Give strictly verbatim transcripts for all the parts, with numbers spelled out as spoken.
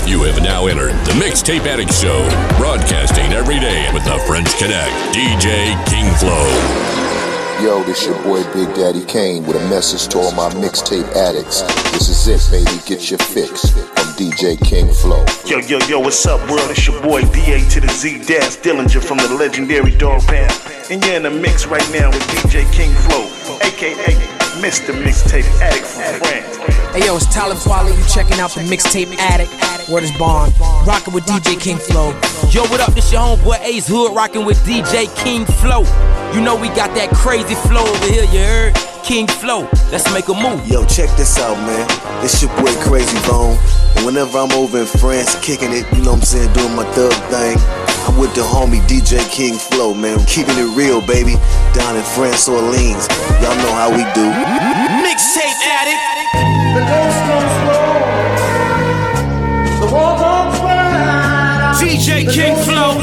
You have now entered the Mixtape Addict Show, broadcasting every day with the French Connect, D J King Flow. Yo, this your boy Big Daddy Kane with a message to all my mixtape addicts. This is it, baby, get your fix from D J King Flow. Yo, yo, yo, what's up, world? It's your boy D A to the Z Dash Dillinger from the legendary Dog Pound. And you're in the mix right now with D J King Flow, aka Mister Mixtape Addict from France. Hey yo, it's Talib Kweli, you checking out the Mixtape Addict. Word is Bond, rocking with D J King Flow. Yo, what up? This your homeboy Ace Hood, rocking with D J King Flow. You know we got that crazy flow over here, you heard? King Flow, let's make a move. Yo, check this out, man. This your boy Crazy Bone. And whenever I'm over in France, kicking it, you know what I'm saying, doing my thug thing, I'm with the homie D J King Flow, man. Keeping it real, baby. Down in France, Orleans. Y'all know how we do. Mixtape Addict. The ghost comes slow. The wall comes wide. D J King Flow.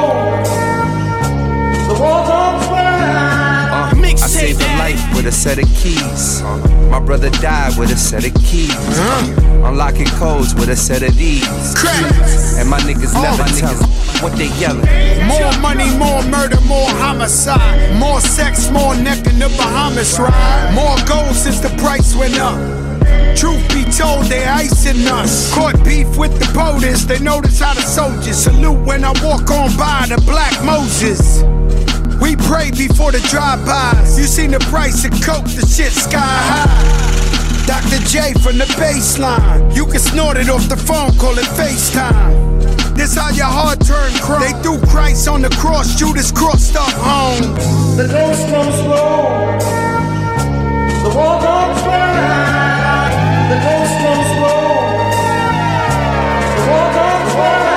The wall comes wide. I saved a life with a set of keys. My brother died with a set of keys. Uh-huh. Unlocking codes with a set of these. Crack. And my niggas oh, never my tell them what they yelling. More money, more murder, more homicide. More sex, more neck in the Bahamas ride. More gold since the price went up. Truth be told, they icing us. Caught beef with the POTUS, they notice how the soldiers salute when I walk on by the Black Moses. We pray before the drive-bys. You seen the price of coke, the shit sky high. Doctor J from the baseline. You can snort it off the phone, call it FaceTime. This how your heart turned chrome. They threw Christ on the cross, Judas crossed up home. The ghost comes slow. The wall comes wide. The ghost comes slow. The wall comes wide.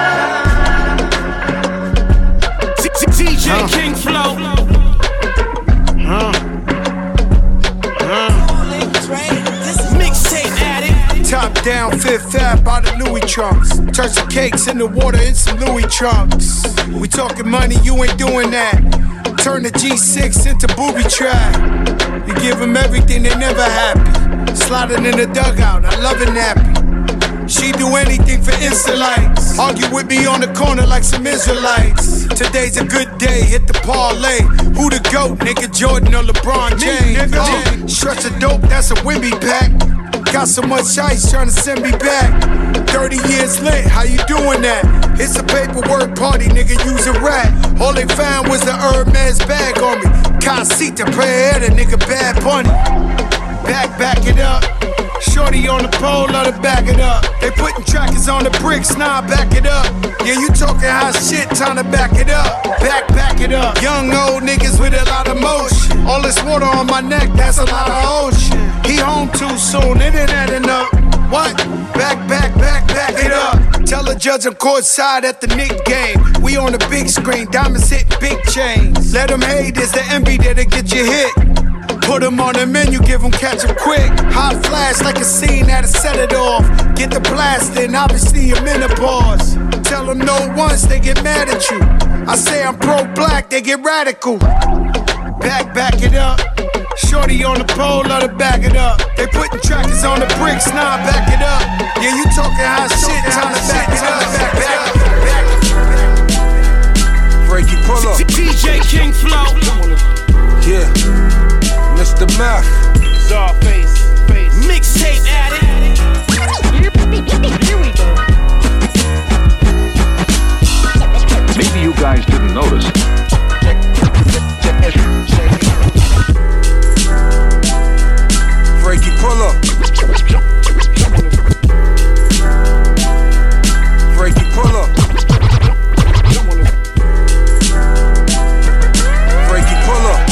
D J huh. King Flow. Huh. Huh. Mixtape Addict. Top down, Fifth Ave by the Louis trunks. Turn some cakes in the water in some Louis trunks. We talking money, you ain't doing that. Turn the G six into booby trap. You give them everything, they never happy. Sliding in the dugout, I love it nappy. She do anything for Insta likes. Argue with me on the corner like some Israelites. Today's a good day, hit the parlay. Who the GOAT, nigga, Jordan or LeBron James? Oh, stretch of dope, that's a Wimby pack. Got so much ice trying to send me back. thirty years lit, how you doing that? It's a paperwork party, nigga, use a rat. All they found was the Hermes bag on me. Casita, prayer, the nigga Bad Bunny. Back, back it up. Shorty on the pole, let her back it up. They putting trackers on the bricks, now nah, back it up. Yeah, you talking hot shit, time to back it up. Back, back it up. Young old niggas with a lot of motion. All this water on my neck, that's a lot of ocean. He home too soon, it ain't adding up. What? Back, back, back, back it up. Tell the judge I'm courtside at the Knick game. We on the big screen, diamonds hit big chains. Let them hate, it's the envy that'll get you hit. Put them on the menu, give them catch them quick. Hot flash like a scene that'll set it off. Get the blast in, obviously a menopause. Tell them no once, they get mad at you. I say I'm pro-black, they get radical. Back, back it up. Shorty on the pole, let her back it up. They putting trackers on the bricks, now nah, back it up. Yeah, you talking hot shit, time to back it up. Back, back, back. Frankie, pull up. D J King Flow. Yeah. Mister Meth. Czarface. Mixtape Addict. Here we go. Maybe you guys didn't notice. Frankie, pull up. Frankie, pull up. Frankie, pull up.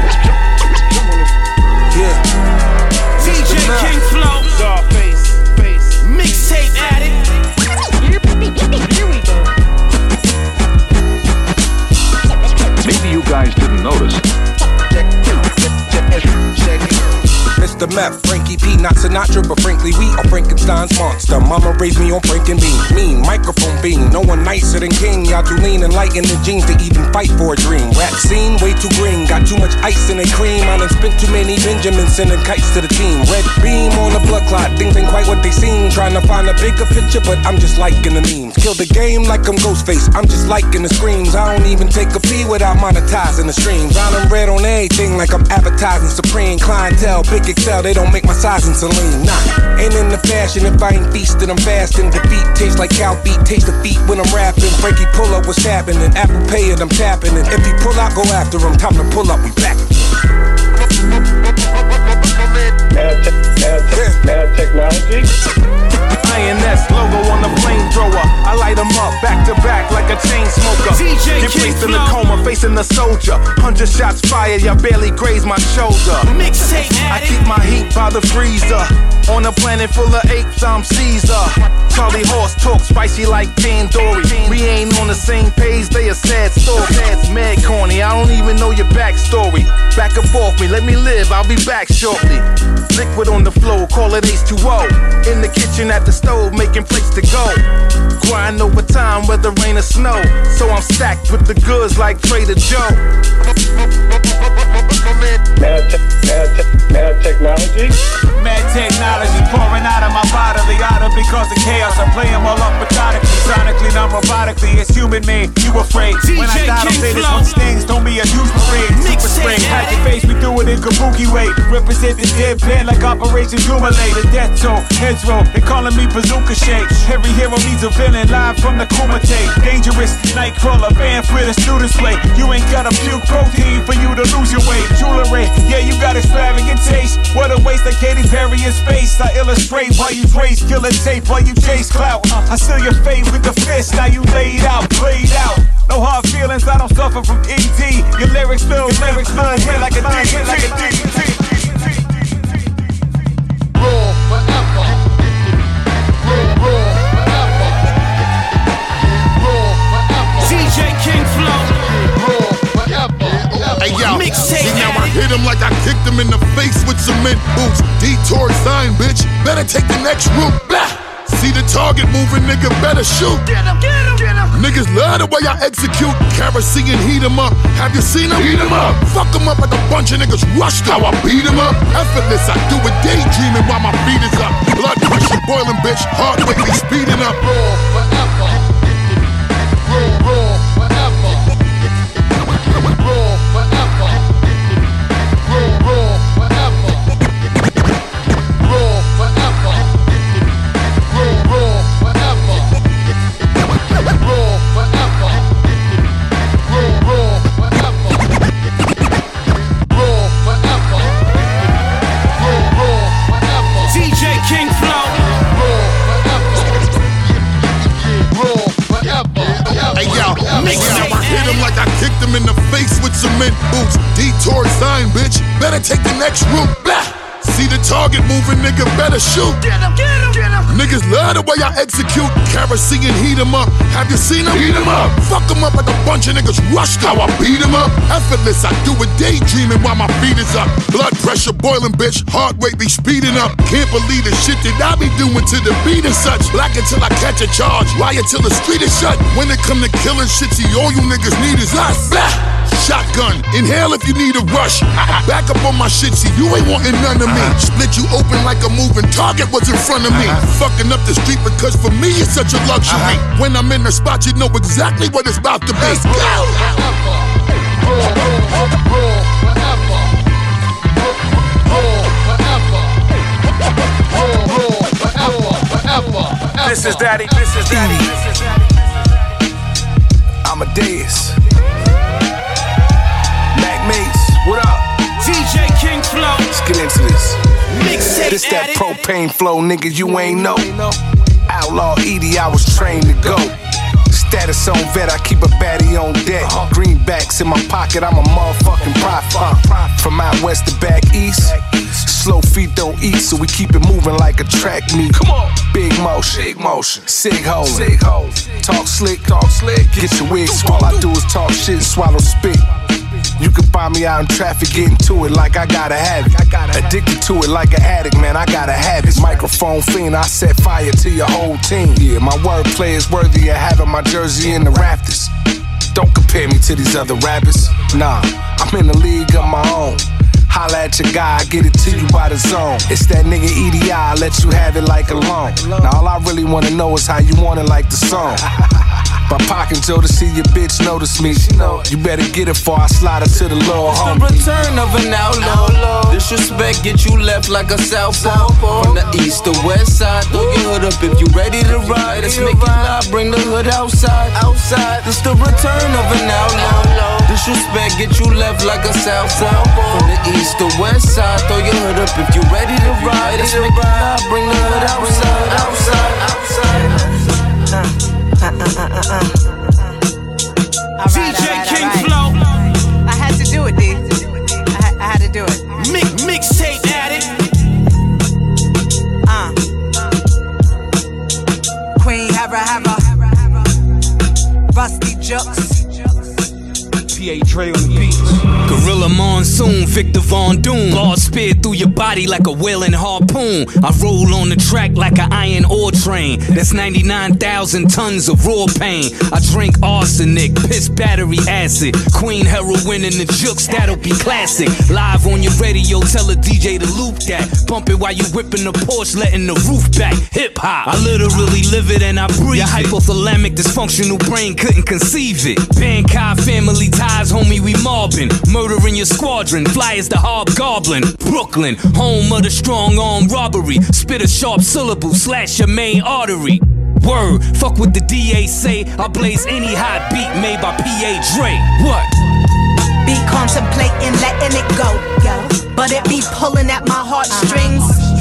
Yeah. D J King Flow. Czarface. Mixtape Addict. Here we go. Maybe you guys didn't notice. Mister Meth, Frankie P, not Sinatra, but frankly we are Frankenstein's monster. Mama raised me on Franken bean. Mean microphone beam, no one nicer than King. Y'all too lean and light in the jeans to even fight for a dream. Rap scene, way too green, got too much ice in the cream. I done spent too many Benjamins sending kites to the team. Red beam on the blood clot, things ain't quite what they seem. Trying to find a bigger picture, but I'm just liking the memes. Kill the game like I'm Ghostface, I'm just liking the screams. I don't even take a fee without monetizing the streams. I done read on everything like I'm advertising Supreme. Clientele, big excel, they don't make my size in saline. Nah, ain't in the fashion if I ain't feasting, I'm fasting. Defeat tastes like cow feet, taste the feet when I'm rapping. Frankie pull up, what's happening? Apple Pay it, I'm tapping it. If he pull out, go after him. Time to pull up, we back. Mad, te- mad, te- mad technology. I N S logo on the flamethrower. I light them up back to back like a chain smoker. D J Get placed in King a coma, facing the soldier. Hundred shots fired, y'all barely graze my shoulder. Mixtape I keep my heat by the freezer. On a planet full of apes, I'm Caesar. Charlie Horse talk spicy like Tandoori. We ain't on the same page, they a sad story. That's mad corny, I don't even know your backstory. Back up off me, let me live, I'll be back shortly. Liquid on the floor, call it H two O. In the kitchen at the stove, making plates to go. Grind over time, whether rain or snow. So I'm stacked with the goods like Trader Joe. Mad, te- mad, te- mad technology. Mad technology pouring out of my bodily odor because of chaos. I play them all up methodically, sonically, not robotically. It's human made, you afraid. D J when I die, don't say this one stings. Don't be a huge parade. Super spray, hide your face, we do it in kabuki way. Represent the deadpan like Operation Jubilee. The death toll, heads roll, they calling me Bazooka Shake. Every hero needs a villain live from the Kumite. Dangerous, nightcrawler, band for the students play. You ain't got a puke protein for you to lose your weight. Jewelry, yeah, you got extravagant taste. What a waste like Katy Perry in space. I illustrate while you trace, kill a tape while you chase clout. I seal your fate with the fist, now you laid out, played out. No hard feelings, I don't suffer from E D. Your lyrics feel, lyrics feel, hit like a D J, like a D J. Rule forever. Rule, rule forever. Rule forever. D J King Flow. Rule forever. Hey yo, Mixtape see now I hit him like I kicked him in the face with cement boots. Detour sign, bitch, better take the next route. Blah. See the target moving, nigga, better shoot. Get him, get him, get him. Niggas love the way I execute. Kerosene and heat him up. Have you seen him? Heat him up. Fuck him up like a bunch of niggas rushed how I beat him up. Effortless, I do it daydreaming while my feet is up. Blood pressure boiling, bitch. Heart rate be speeding up. Rule forever. Rule, rule forever. Rule forever. Rule, rule forever. Rule forever. Rule, rule forever. Rule forever. Rule, rule forever. Rule forever. Rule, rule forever. D J King Flow. Rule forever. Rule forever. Hey yo, hey yo, I hit him like I kicked him in the face with cement boots. Detour sign, bitch, better take the next route. Blah. See the target moving, nigga, better shoot. Get him, get him, get him. Niggas love the way I execute. Kerosene and heat him up. Have you seen him? Heat him up. Fuck him up like a bunch of niggas rushed how I beat him up. Effortless, I do it daydreaming while my feet is up. Blood pressure boiling, bitch. Heart rate be speeding up. Can't believe the shit that I be doing to the beat and such. Black until I catch a charge. Riot till the street is shut. When it come to killing shit, see all you niggas need is us. Blah. Shotgun, inhale if you need a rush. Back up on my shit, see you ain't wanting none of me. Split you open like a moving target was in front of me. Fucking up the street because for me it's such a luxury. When I'm in the spot, you know exactly what it's about to be. Rule forever. Rule, rule, rule forever. Rule forever. Rule, rule forever, forever, forever. This is Daddy, this is Daddy, this is Daddy. Amadeus. Mac Mace, what up? D J King Flow. Let's get into this. Mixtape This that addict. propane flow, nigga, you ain't know. Outlaw Edie, I was trained to go. Status on vet, I keep a baddie on deck. Greenbacks in my pocket, I'm a motherfucking prophet. From out west to back east, slow feet don't eat, so we keep it moving like a track meet. Come on, big motion, big motion, sig holding, sig holding. Talk slick, talk slick. Get your wig, all I do is talk shit and swallow spit. You can find me out in traffic getting to it like I gotta have it. I gotta Addicted to it like an addict, man, I gotta have it. Microphone fiend, I set fire to your whole team. Yeah, my wordplay is worthy of having my jersey in the rafters. Don't compare me to these other rappers. Nah, I'm in a league of my own. Holla at your guy, I get it to you by the zone. It's that nigga E D I, I let you have it like a loan. Now all I really wanna know is how you want it like the song. By Pac and Joe to see your bitch notice me. You better get it before I slide her to the lower home. It's the return of an outlaw. Disrespect get you left like a southpaw. From the east to west side, throw your hood up if you ready to ride. Let's make it live, bring the hood outside. Outside, it's the return of an outlaw. Disrespect get you left like a southpaw. From the east to west side, throw your hood up if you ready to ride. Let's make it live, bring the hood outside. Outside, outside. Uh, uh, uh, uh, uh. All right, D J all right, King all right. Flow. I had to do it, D. I, ha- I had to do it. Mix, mixtape addict. Uh. Queen Hera Hera. Rusty Jux. P A Dre on the beach. Gorilla Monsoon, Victor Von Doom. Ball speared through your body like a whaling harpoon. I roll on the track like an iron ore train. That's ninety-nine thousand tons of raw pain. I drink arsenic, piss battery acid. Queen heroin and the jukes, that'll be classic. Live on your radio, tell a D J to loop that. Bump it while you whipping the Porsche, letting the roof back. Hip hop, I literally live it and I breathe your it. Your hypothalamic dysfunctional brain couldn't conceive it. Bankai family ties, homie, we mobbing. Murder in your squadron, fly as the hobgoblin. Brooklyn, home of the strong arm robbery. Spit a sharp syllable, slash your main artery. Word, fuck what the D A say. I blaze any hot beat made by P A Dre. What? Be contemplating letting it go, but it be pulling at my heartstrings.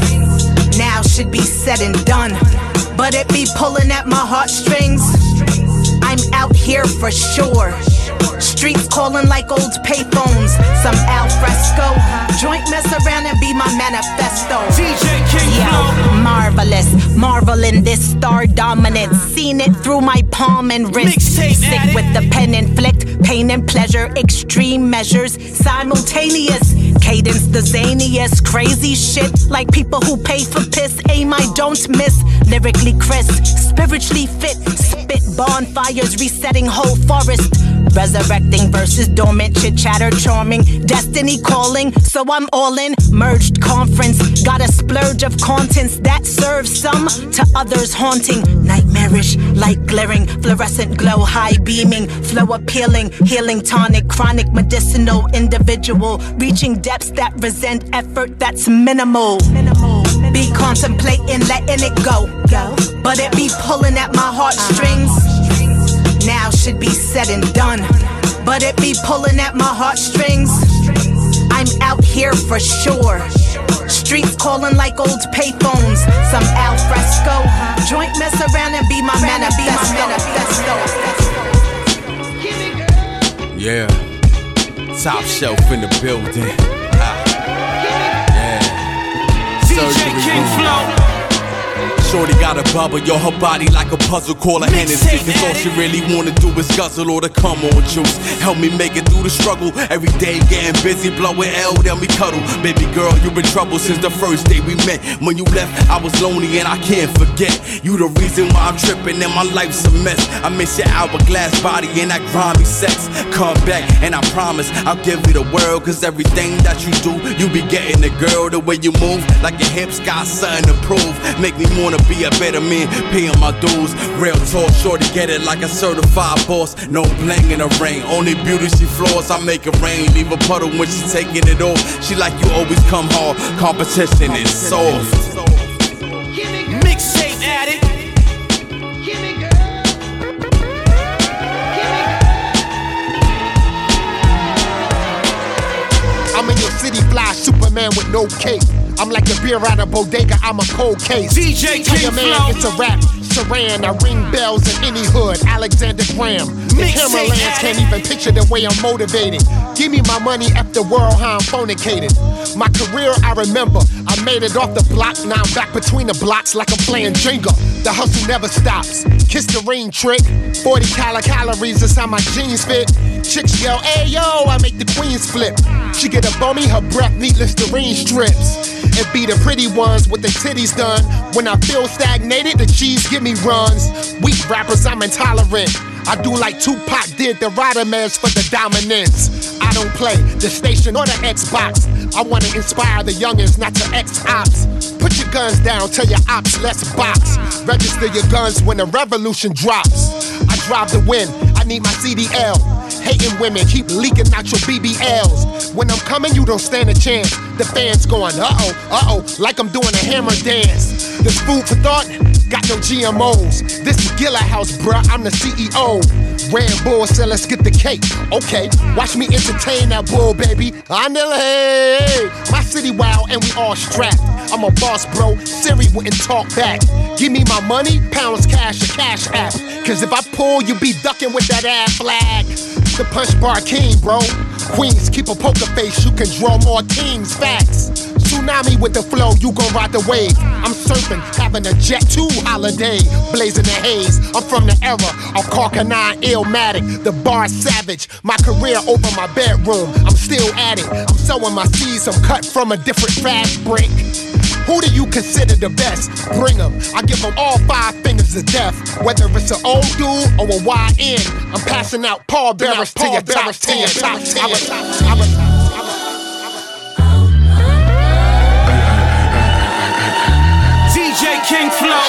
Now should be said and done, but it be pulling at my heartstrings. I'm out here for sure. Streets calling like old payphones. Some al fresco. Joint mess around and be my manifesto. D J King Yo, marvelous. Marvel in this star dominance. Seen it through my palm and wrist. Mixtape Sick addict. with the pen inflict. Pain and pleasure. Extreme measures. Simultaneous. Cadence the zaniest. Crazy shit. Like people who pay for piss. Aim I don't miss. Lyrically crisp. Spiritually fit. Spit bonfires. Resetting whole forest. Resurrecting verses, dormant, chit chatter, charming. Destiny calling, so I'm all in. Merged conference, got a splurge of contents that serve some, to others haunting. Nightmarish, light glaring, fluorescent glow, high beaming, flow appealing, healing tonic, chronic, medicinal, individual, reaching depths that resent effort that's minimal. Be contemplating letting it go, but it be pulling at my heartstrings. Now should be said and done, but it be pulling at my heartstrings. I'm out here for sure. Streets calling like old payphones. Some al fresco. Joint mess around and be my manifesto. Yeah, top shelf in the building. Ah. Yeah, D J King Flow. Shorty got a bubble, yo, her body like a puzzle. Call her Hennessy, cause all she really wanna do is guzzle or to come on juice. Help me make it through the struggle. Every day getting busy, blowing L, then we cuddle. Baby girl, you been trouble since the first day we met. When you left, I was lonely and I can't forget. You the reason why I'm tripping and my life's a mess. I miss your hourglass body and that grimy sex. Come back and I promise I'll give you the world. Cause everything that you do, you be getting the girl. The way you move, like your hips got something to prove. Make me wanna be a better man, paying my dues. Real talk, shorty get it like a certified boss. No bling in the ring, only beauty she floors. I make it rain, leave a puddle when she taking it off. She like you always come hard, competition is soft. Mixtape addict. I'm in your city, fly Superman with no cape. I'm like a beer out of bodega, I'm a cold case. D J Tell your King man Flow. it's a rap, Saran. I ring bells in any hood, Alexander Graham. The Mixtape cameralands addict. can't even picture the way I'm motivated. Give me my money after world, how I'm fornicated. My career, I remember, I I made it off the block, now I'm back between the blocks like I'm playing Jenga. The hustle never stops. Kiss the ring trick. forty cal calories is how my jeans fit. Chicks yell, hey yo, I make the queens flip. She get up on me, her breath neat Listerine strips. It be the pretty ones with their titties done. When I feel stagnated, the cheese give me runs. Weak rappers, I'm intolerant. I do like Tupac did the Ridermans for the dominance. I don't play the station or the Xbox. I wanna inspire the youngins, not to ex-ops. Put your guns down, tell your ops, let's box. Register your guns when the revolution drops. I drive to win, I need my C D L. Hating women, keep leaking out your B B Ls. When I'm coming, you don't stand a chance. The fans going, uh-oh, uh-oh, like I'm doing a hammer dance. There's food for thought, got no G M Os. This is Gilla House, bruh, I'm the C E O. Red Bull said, let's get the cake. Okay, watch me entertain that bull, baby. Andale, my city wild and we all strapped. I'm a boss, bro, Siri wouldn't talk back. Give me my money, pounds, cash, or cash app. Cause if I pull, you be ducking with that ass flag. The punch bar king, bro. Queens, keep a poker face, you can draw more kings, facts. Tsunami with the flow, you gon' ride the wave. I'm surfing, having a jet two holiday. Blazing the haze, I'm from the era of Carcanine, Illmatic. The bar savage, my career over my bedroom. I'm still at it, I'm sowing my seeds, I'm cut from a different fabric. Who do you consider the best? Bring them, I give them all five fingers of death. Whether it's an old dude or a Y N, I'm passing out pallbearers to your top ten. D J King Flow.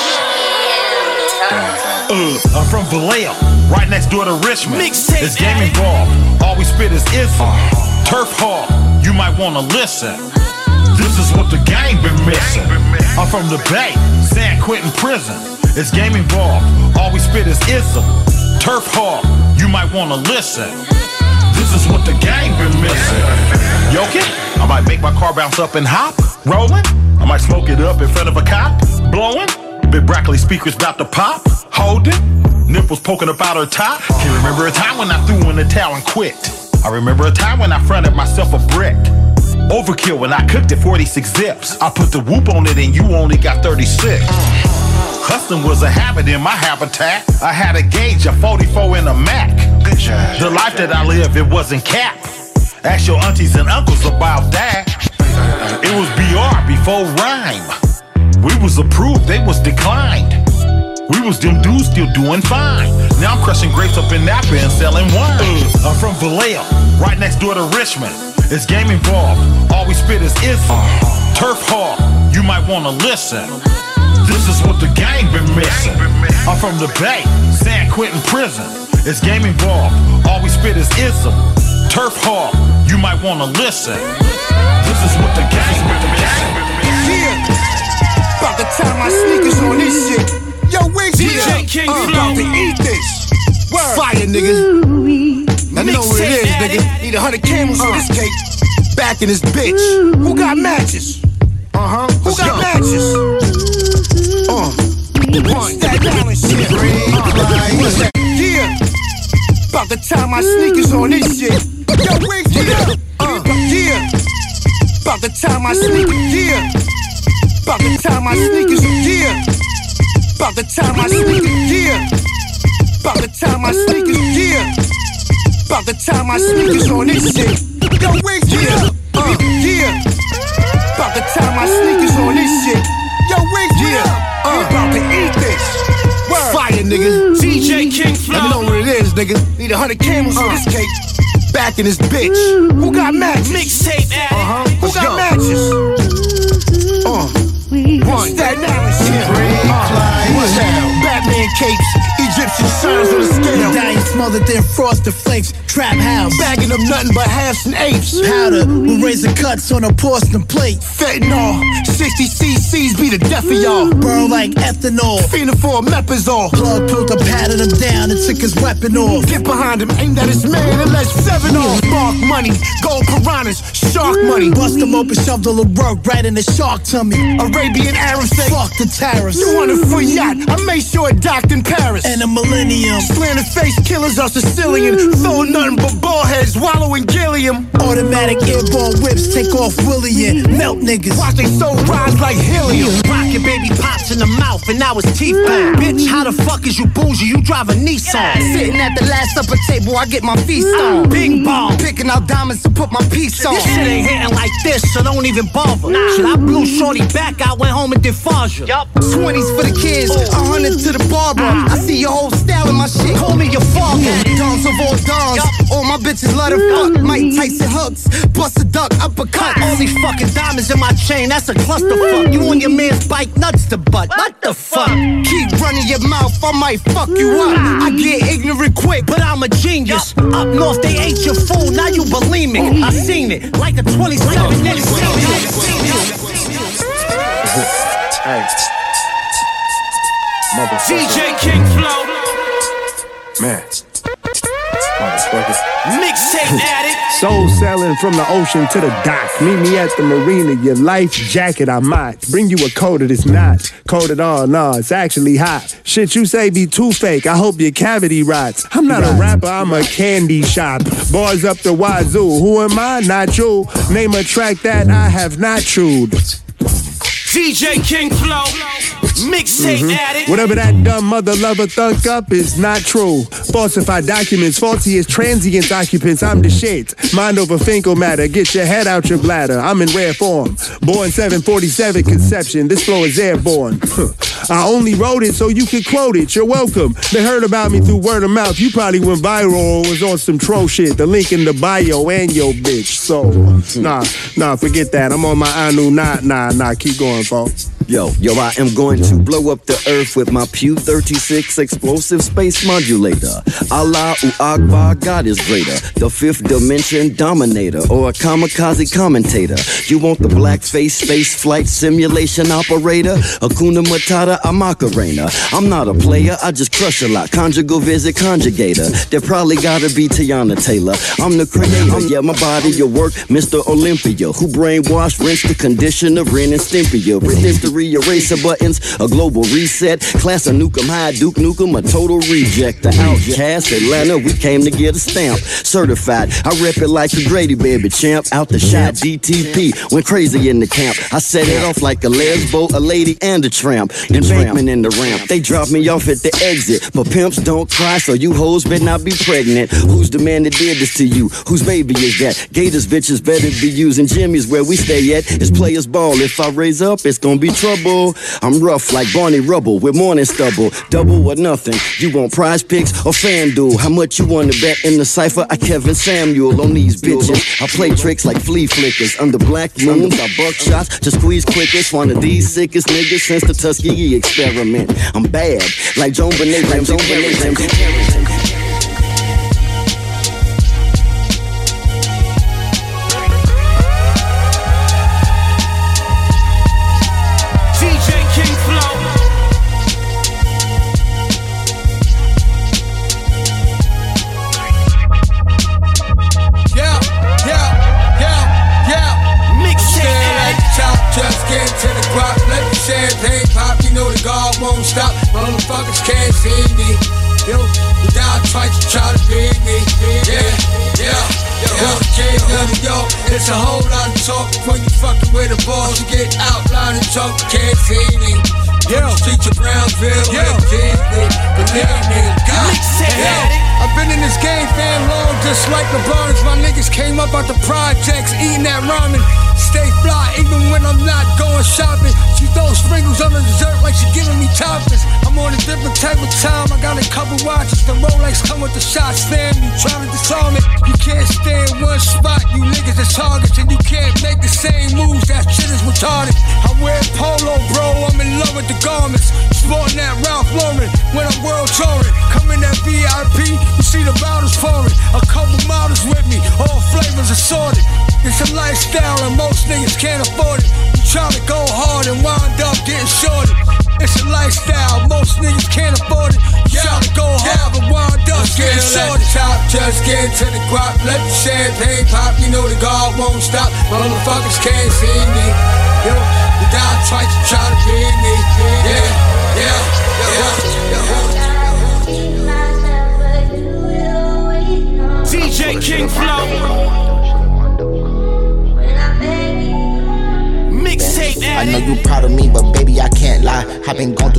Uh, I'm from Vallejo, right next door to Richmond. Mixtape It's gaming ball, all we spit is ism. Turf Hall, you might wanna listen. This is what the gang been missing. I'm from the Bay, San Quentin prison. It's gaming ball, all we spit is ism. Turf Hall, you might wanna listen. This is what the gang been missing. Yoking, I might make my car bounce up and hop. Rolling, I might smoke it up in front of a cop. Blowing, big broccoli speakers about to pop. Holding, nipples poking up out her top. Can you remember a time when I threw in the towel and quit? I remember a time when I fronted myself a brick. Overkill when I cooked it forty-six zips. I put the whoop on it and you only got thirty-six. Hustling was a habit in my habitat. I had a gauge, a forty-four and a Mac. The life that I lived, it wasn't cap. Ask your aunties and uncles about that. It was B R before rhyme. We was approved, they was declined. We was them dudes still doing fine. Now I'm crushing grapes up in Napa and selling wine. Uh, I'm from Vallejo, right next door to Richmond. It's game involved, all we spit is ism. Turf Hall, you might wanna listen. This is what the gang been missing. I'm from the Bay, San Quentin prison. It's game involved, all we spit is ism. Turf Hall, you might wanna listen. This is what the gang been missing. Yeah, about to tie my sneakers on this shit. Yo, Wigs D J King uh, Flow. about to eat this. Word. Fire, nigga. I know what it is, nigga. Need a hundred camels uh. on this cake. Back in this bitch. Who got matches? Uh-huh. Who Let's got go. matches? Uh. One. That down and shit. Uh. Yeah. About to tie my sneakers on this shit. Yo, Wigs, yeah. Uh. Yeah. About to tie my sneakers. Yeah. About to tie my sneakers. Yeah. About to tie my sneakers. Yeah. About to tie my sneakers. Yeah. About to tie my sneakers on this shit. Yo, Wigs, yeah. Uh, yeah. About to tie my sneakers on this shit. Yo, Wigs, yeah. Uh, about to eat this. Word. Fire, nigga. D J King Flow. Let me know what it is, nigga. Need a hundred camels uh. on this cake. Back in this bitch. Who got matches? Mixtape addict. Uh-huh. Who Let's got go. matches? Uh. One. That now is shit. Uh, Batman capes, Egyptian signs on the scale. Dying smothered in frosted flakes. Trap house, bagging up nothing but halves and apes. Powder with razor cuts on a porcelain plate. Fentanyl, sixty cc's be the death of y'all. Burn like ethanol. Feeding for a mepazole. Plug pulled up, patted him down and took his weapon off. Get behind him, aimed at his man and let seven off. Spark money, gold piranhas, shark money. Bust him open, shoved all the work right in the shark tummy. Arabian Arabs say, fuck the tariffs. You want a free yacht? I made sure it docked in Paris. And a millennium. Slanted face killers was our Sicilian, throwing nothing but ball heads, wallowing Gilliam. Automatic airborne whips take off William, melt niggas. Watch they soul rise like helium. Rockin' baby pops in the mouth and now it's teeth back. Bitch, how the fuck is you bougie? You drive a Nissan. Sitting at the last supper table, I get my feast on. Bing bong. Picking out diamonds to put my piece on. This shit ain't hitting like this, so don't even bother. Nah. Shit, I blew shorty back, I went home and did Faja. Yup. twenties for the kids, a oh. hundred to the barber. I see your whole style in my shit. Call me your father. Dons of all dons. Yep. All my bitches love to fuck. Mike Tyson hooks. Bust a duck, uppercut. All these fucking diamonds in my chain, that's a clusterfuck. You on your man's bike, nuts to butt. What the fuck? Keep running your mouth, I might fuck you up. I get ignorant quick, but I'm a genius. Yep. Up north, they ate your food, now you bulimic. I seen it, like a twenty-seven minute Hey. D J King Flow. Man. Motherfucker. Mixtape addict. Soul selling from the ocean to the dock. Meet me at the marina, your life jacket I might bring you a coat that's not coated on. No, it's actually hot. Shit you say be too fake, I hope your cavity rots. I'm not a rapper, I'm a candy shop. Boys up the wazoo, who am I? Not you. Name a track that I have not chewed. D J King Flow. Mixtape mm-hmm. addict. Whatever that dumb mother lover thunk up is not true. Falsified documents, faulty as transient occupants. I'm the shit. Mind over Finkel matter. Get your head out your bladder. I'm in rare form. Born seven forty-seven conception. This flow is airborne. I only wrote it so you could quote it. You're welcome. They heard about me through word of mouth. You probably went viral or was on some troll shit. The link in the bio and your bitch. So, nah, nah, forget that. I'm on my Anu. Nah, nah, nah. Keep going, folks. Yo, yo, I am going to blow up the earth with my Pew thirty-six explosive space modulator. Allahu Akbar, God is greater. The fifth dimension dominator or a kamikaze commentator. You want the blackface space flight simulation operator? Hakuna Matata, I'm Macarena. I'm not a player, I just crush a lot. Conjugal visit conjugator. There probably gotta be Tiana Taylor. I'm the creator, yeah, my body, your work, Mister Olympia. Who brainwashed, rinse the conditioner, Ren and Stimpia. With history eraser buttons, a global reset, class of Nukem High, Duke Nukem, a total reject. The outcast, Atlanta, we came to get a stamp. Certified, I rep it like a Grady baby champ. Out the shot, D T P, went crazy in the camp. I set it off like a lesbo, a lady and a tramp. Embankment in the ramp, they dropped me off at the exit. But pimps don't cry, so you hoes better not be pregnant. Who's the man that did this to you? Whose baby is that? Gators bitches better be using Jimmy's where we stay at. It's players ball, if I raise up, it's gonna be trouble. I'm rough like Barney Rubble with morning stubble. Double or nothing. You want prize picks or FanDuel? How much you want to bet in the cipher? I Kevin Samuel on these bitches. I play tricks like flea flickers. Under black moons, I buck shots to squeeze quickest. One of these sickest niggas since the Tuskegee experiment. I'm bad like Joan Benet, like Joan Benet. Champagne pop, you know the guard won't stop. Motherfuckers can't see me. Yo, you died twice, you try to beat me. Yeah, yeah, yeah. King of New York, it's a whole lot of talk. When you fucking with the balls, you get outlined and talk, you can't see me. Yeah, street to Brownsville, yeah. Believe me, God, yeah. I've been in this game fam long, just like LeBron. My niggas came up out the projects, eating that ramen. Stay fly, even when I'm not going shopping. She throws sprinkles on the dessert like she giving me toppings. I'm on a different type of time. I got a couple watches. The Rolex come with the shots, fam. You trying to disarm it. You can't stay in one spot. You niggas are targets, and you can't make the same moves. That shit is retarded. I wear polo, bro. I'm in love with the garments. Sporting that Ralph Lauren when I'm world touring. Come in that V I P, you see the bottles pouring. A couple models with me, all flavors assorted. It's a lifestyle and most niggas can't afford it. You try to go hard and wind up getting shorted. It's a lifestyle, most niggas can't afford it. You try to go hard and wind up getting shorted. Top, just get to the guap, let the champagne pop. You know the guard won't stop. Motherfuckers can't see me. Yo, you died twice, you try to beat me. Yeah, yeah, yeah, yeah.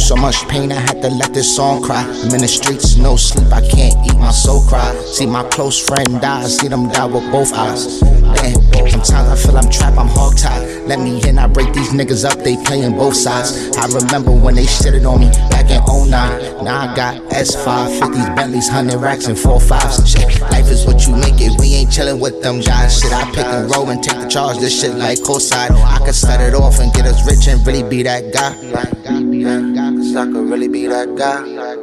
so much pain, I had to let this song cry. I'm in the streets, no sleep, I can't eat, my soul cry. See my close friend die, see them die with both eyes. Man, sometimes I feel I'm trapped, I'm hogtied. Let me in, I break these niggas up, they playing both sides. I remember when they shitted on me back in oh nine. Now I got S five fifties, Bentleys, one hundred racks, and four fives and shit. Life is what you make it, we ain't chillin' with them guys. Shit, I pick and roll and take the charge, this shit like cosign. I could set it off and get us rich and really be that guy. Cause I could really be that guy.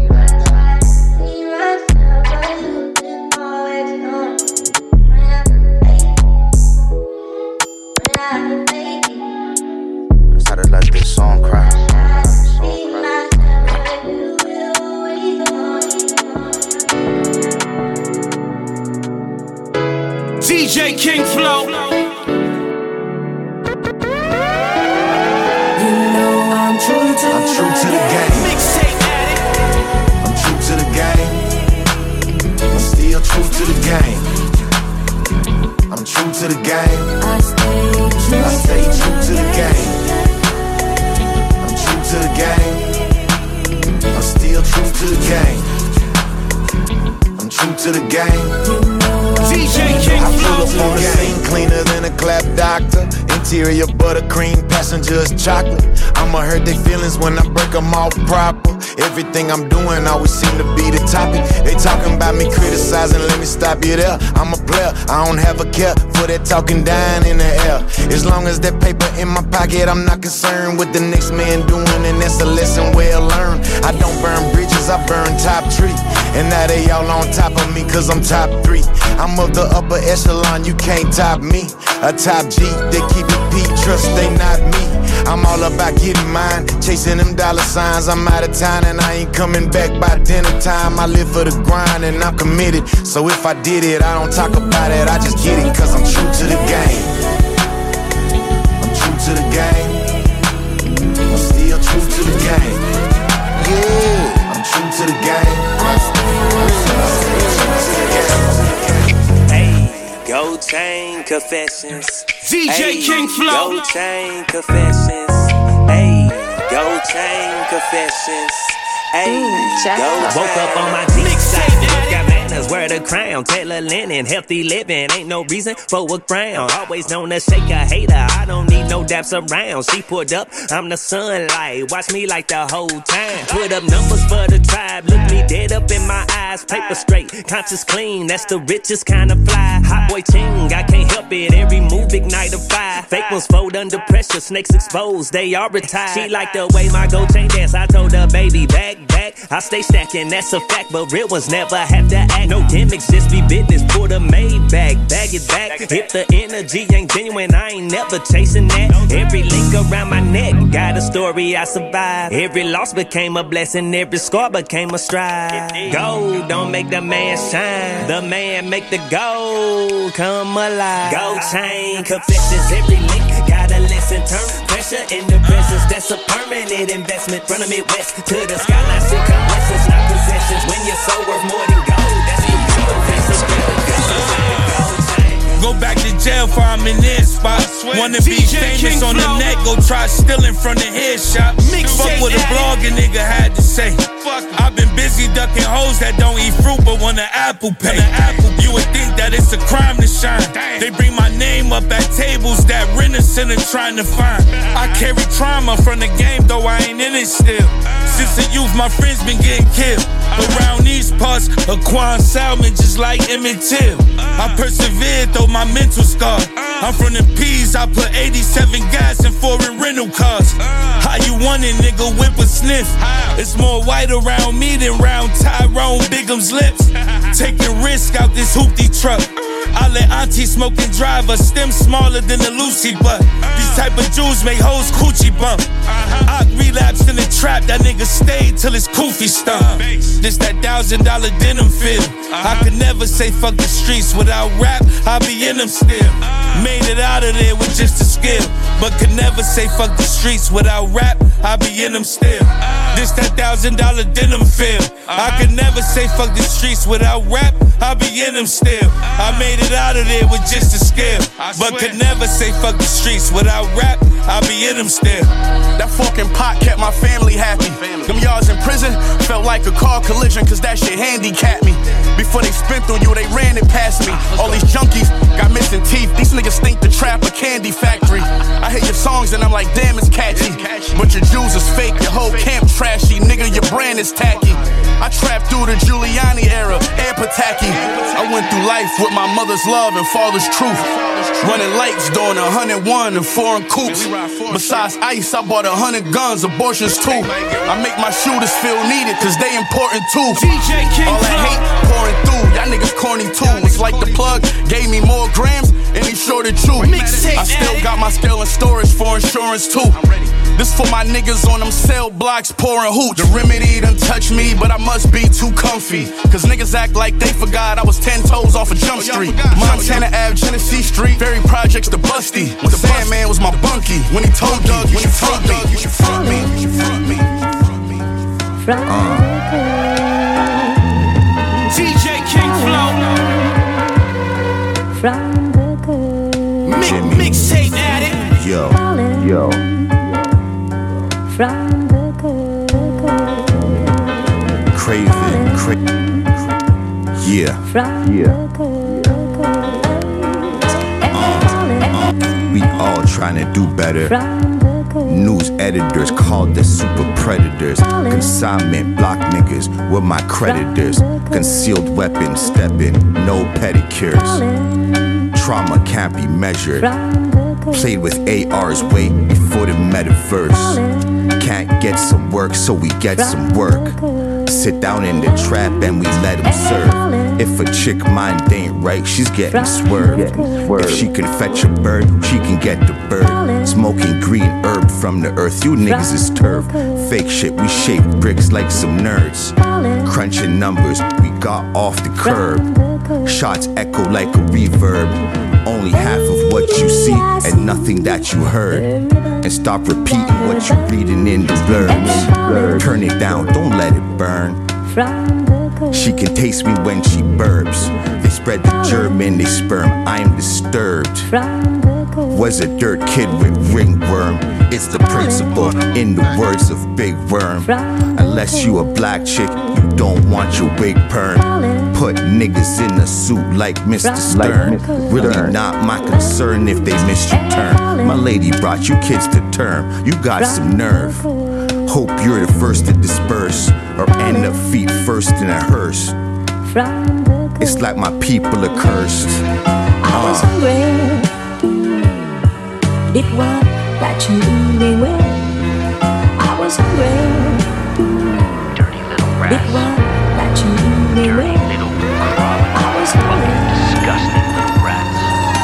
Started let this song cry. D J King Flow. You know I'm true to, I'm true to the game. Mixtape addict. I'm true to the game. I'm still true to the game. I'm true to the game. I stay true, I stay true to the game. I'm true to the game. I'm still true to the game. I'm true to the game. D J King I Flow. pull up on the scene cleaner than a clap doctor. Interior buttercream, passengers chocolate. I'ma hurt their feelings when I break them off proper. Everything I'm doing always seem to be the topic. They talking about me criticizing, let me stop you there. I'm a player, I don't have a care for that talking down in the air. As long as that paper in my pocket, I'm not concerned with the next man doing, and that's a lesson well learned. I don't burn bridges, I burn top tree. And now they all on top of me cause I'm top three. I'm of the upper echelon, you can't top me. A top G, they keep it P, trust they not me. I'm all about getting mine, chasing them dollar signs. I'm out of town and I ain't coming back by dinner time. I live for the grind and I'm committed. So if I did it, I don't talk about it, I just get it cause I'm true to the game. I'm true to the game. I'm still true to the game. Yeah, I'm true to the game. I'm still true to the game. Hey, Gold Chain Confessions. D J Ay, King Flow. Gold Chain Confessions. Hey, Gold Chain Confessions. Hey, Gold Woke up on my deep side. Got manners, wear the crown. Taylor linen, healthy living. Ain't no reason for a crown. Always known to shake a hater. I don't need no daps around. She pulled up, I'm the sunlight. Watch me like the whole time. Put up numbers for the tribe. Look me dead up in my eyes. Paper straight, conscious clean. That's the richest kind of fly. Hot boy ting, I can't help it. Every move ignite a fire. Fake ones fold under pressure. Snakes exposed, they are retired. She like the way my gold chain dance. I told her, baby, back, back. I stay stacking, that's a fact. But real ones never have to act. No gimmicks, just be business. Pull the Maybach, bag it back. If the energy ain't genuine, I ain't never chasing that. Every link around my neck got a story I survived. Every loss became a blessing. Every scar became a stride. Gold don't make the man shine. The man make the gold come alive. Gold chain confessions, every link got a lesson. Turn pressure into presence. That's a permanent investment. From the Midwest to the skyline, shit come lessons, not possessions. When your soul worth more than gold, that's the real face of gold. Go back to jail for I'm in this spot. Wanna be famous on the net, go try stealing from the head shop. Fuck what a blogger nigga had to say. I've been busy ducking hoes that don't eat fruit but want an apple pay. You would think that it's a crime to shine. They bring my name up at tables that Renaissance are trying to find. I carry trauma from the game though I ain't in it still. Since the youth my friends been getting killed. Around these parts, Aquan Salmon just like Emmett Till. I persevered though my mental scar. I'm from the P's, I put eighty-seven gas in foreign rental cars. How you want it, nigga, whip a sniff. It's more white around me than round Tyrone Bigum's lips. Taking risk out this hoopty truck. I let auntie smoke and drive a stem smaller than a Lucy butt. These type of jewels make hoes coochie bump. I relapsed in the trap, that nigga stayed till his koofy stump. This that thousand dollar denim feel. I could never say fuck the streets without rap, I be in them still. Made it out of there with just a skill, but could never say fuck the streets without rap, I be in them still. This that thousand dollar denim feel. I could never say fuck the streets without rap, I be in them still. I made it it out of there with just a skill. But could never say fuck the streets. Without rap, I'll be in them still. That fucking pot kept my family happy. Them yards in prison felt like a car collision, cause that shit handicapped me. Before they spent on you, they ran it past me. All these junkies got missing teeth. These niggas think the trap a candy factory. I hear your songs and I'm like, damn, it's catchy. But your jewels is fake, your whole camp trashy. Nigga, your brand is tacky. I trapped through the Giuliani era, air pataki. I went through life with my mother's love and father's truth. Running lights, doing a hundred one and foreign coops. Besides ice, I bought a hundred guns, abortions too. I make my shooters feel needed, cause they important too. All that hate pouring through, y'all niggas corny too. It's like the plug gave me more grams and he sure to chew. I still got my scale and storage for insurance too. This for my niggas on them cell blocks pouring hooch. The remedy done touch me, but I must be too comfy. Cause niggas act like they forgot I was ten toes off of Jump Street. Montana Ave, Genesee Street, Ferry Projects to Busty. The Sandman was my bunkie when he told Doug, when you front me, you should front me, you should front me. Uh. D J King Flow. From the good. Mix, mixtape addict. Yo, yo. From the good, good. Craving, cra- yeah, From yeah. the good, Uh, uh, we all trying to do better. News editors called us super predators. Consignment block niggas with my creditors. Concealed weapons stepping, no pedicures. Trauma can't be measured. Played with A Rs way before the metaverse. Can't get some work, so we get some work. Sit down in the trap and we let them serve. If a chick mind ain't right, she's getting swerved. If she can fetch a bird, she can get the bird. Smoking green herb from the earth, you niggas is turf. Fake shit, we shape bricks like some nerds. Crunching numbers, we got off the curb. Shots echo like a reverb. Only half of what you see and nothing that you heard. And stop repeating what you're reading in the blurbs. Turn it down, don't let it burn. She can taste me when she burps. They spread the germ in their sperm, I'm disturbed. Was a dirt kid with ringworm. It's the principle in the words of Big Worm. Unless you a black chick, you don't want your wig perm. Put niggas in a suit like Mister Stern. Really not my concern if they missed your turn. My lady brought you kids to term. You got some nerve. Hope you're the first to disperse or end up feet first in a hearse. It's like my people are cursed. Uh. Did what that you really will. I was hungry. Dirty little rat. Did what that you really will. Dirty little crawling, I was hungry. Disgusting little rats.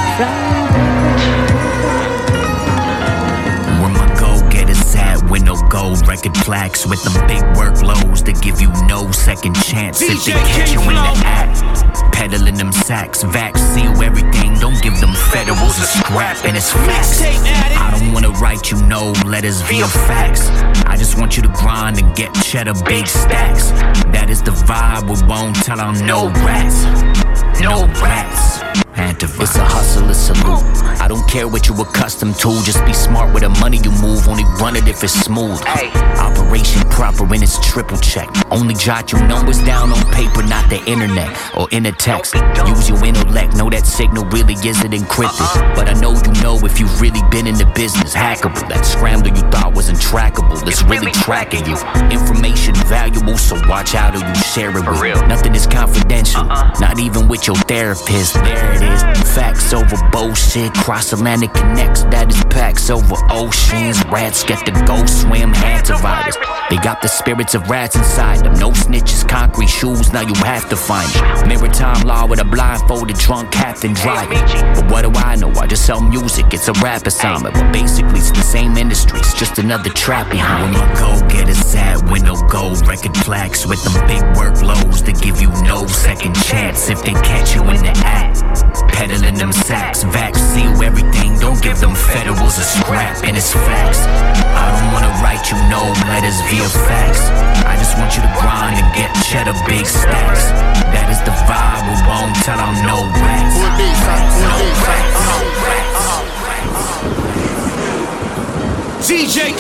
When my go-getters at with no gold record plaques, with them big workloads that give you no second chance if they catch you in the act. Peddling them sacks, vax, seal everything. Don't give them federals a scrap, and it's facts. I don't wanna write you no letters via fax. I just want you to grind and get cheddar big stacks. That is the vibe, we won't tell on no rats. No rats. It's a hustle, it's a salute. I don't care what you accustomed to. Just be smart with the money you move. Only run it if it's smooth. Operation proper and it's triple check. Only jot your numbers down on paper, not the internet or in a text. Use your intellect. Know that signal really isn't encrypted. But I know you know if you've really been in the business. Hackable. That scrambler you thought wasn't trackable. It's really tracking you. Information valuable, so watch out who you share it with. Nothing is confidential. Not even with your therapist. There it is. Facts over bullshit. Cross Atlantic connects, that is packs over oceans. Rats get the go swim, antivirus. They got the spirits of rats inside them. No snitches, concrete shoes, now you have to find it. Maritime law with a blindfolded drunk captain driving. But what do I know? I just sell music, it's a rap assignment. But basically it's the same industry, it's just another trap behind. When my go-getters at with no gold record plaques, with them big workloads that give you no second chance if they catch you in the act. Peddling them sacks, vax, seal everything. Don't give them federals a scrap, and it's facts. I don't wanna write you no letters via fax. I just want you to grind and get cheddar big stacks. That is the vibe, we won't tell on no rats. Who it be?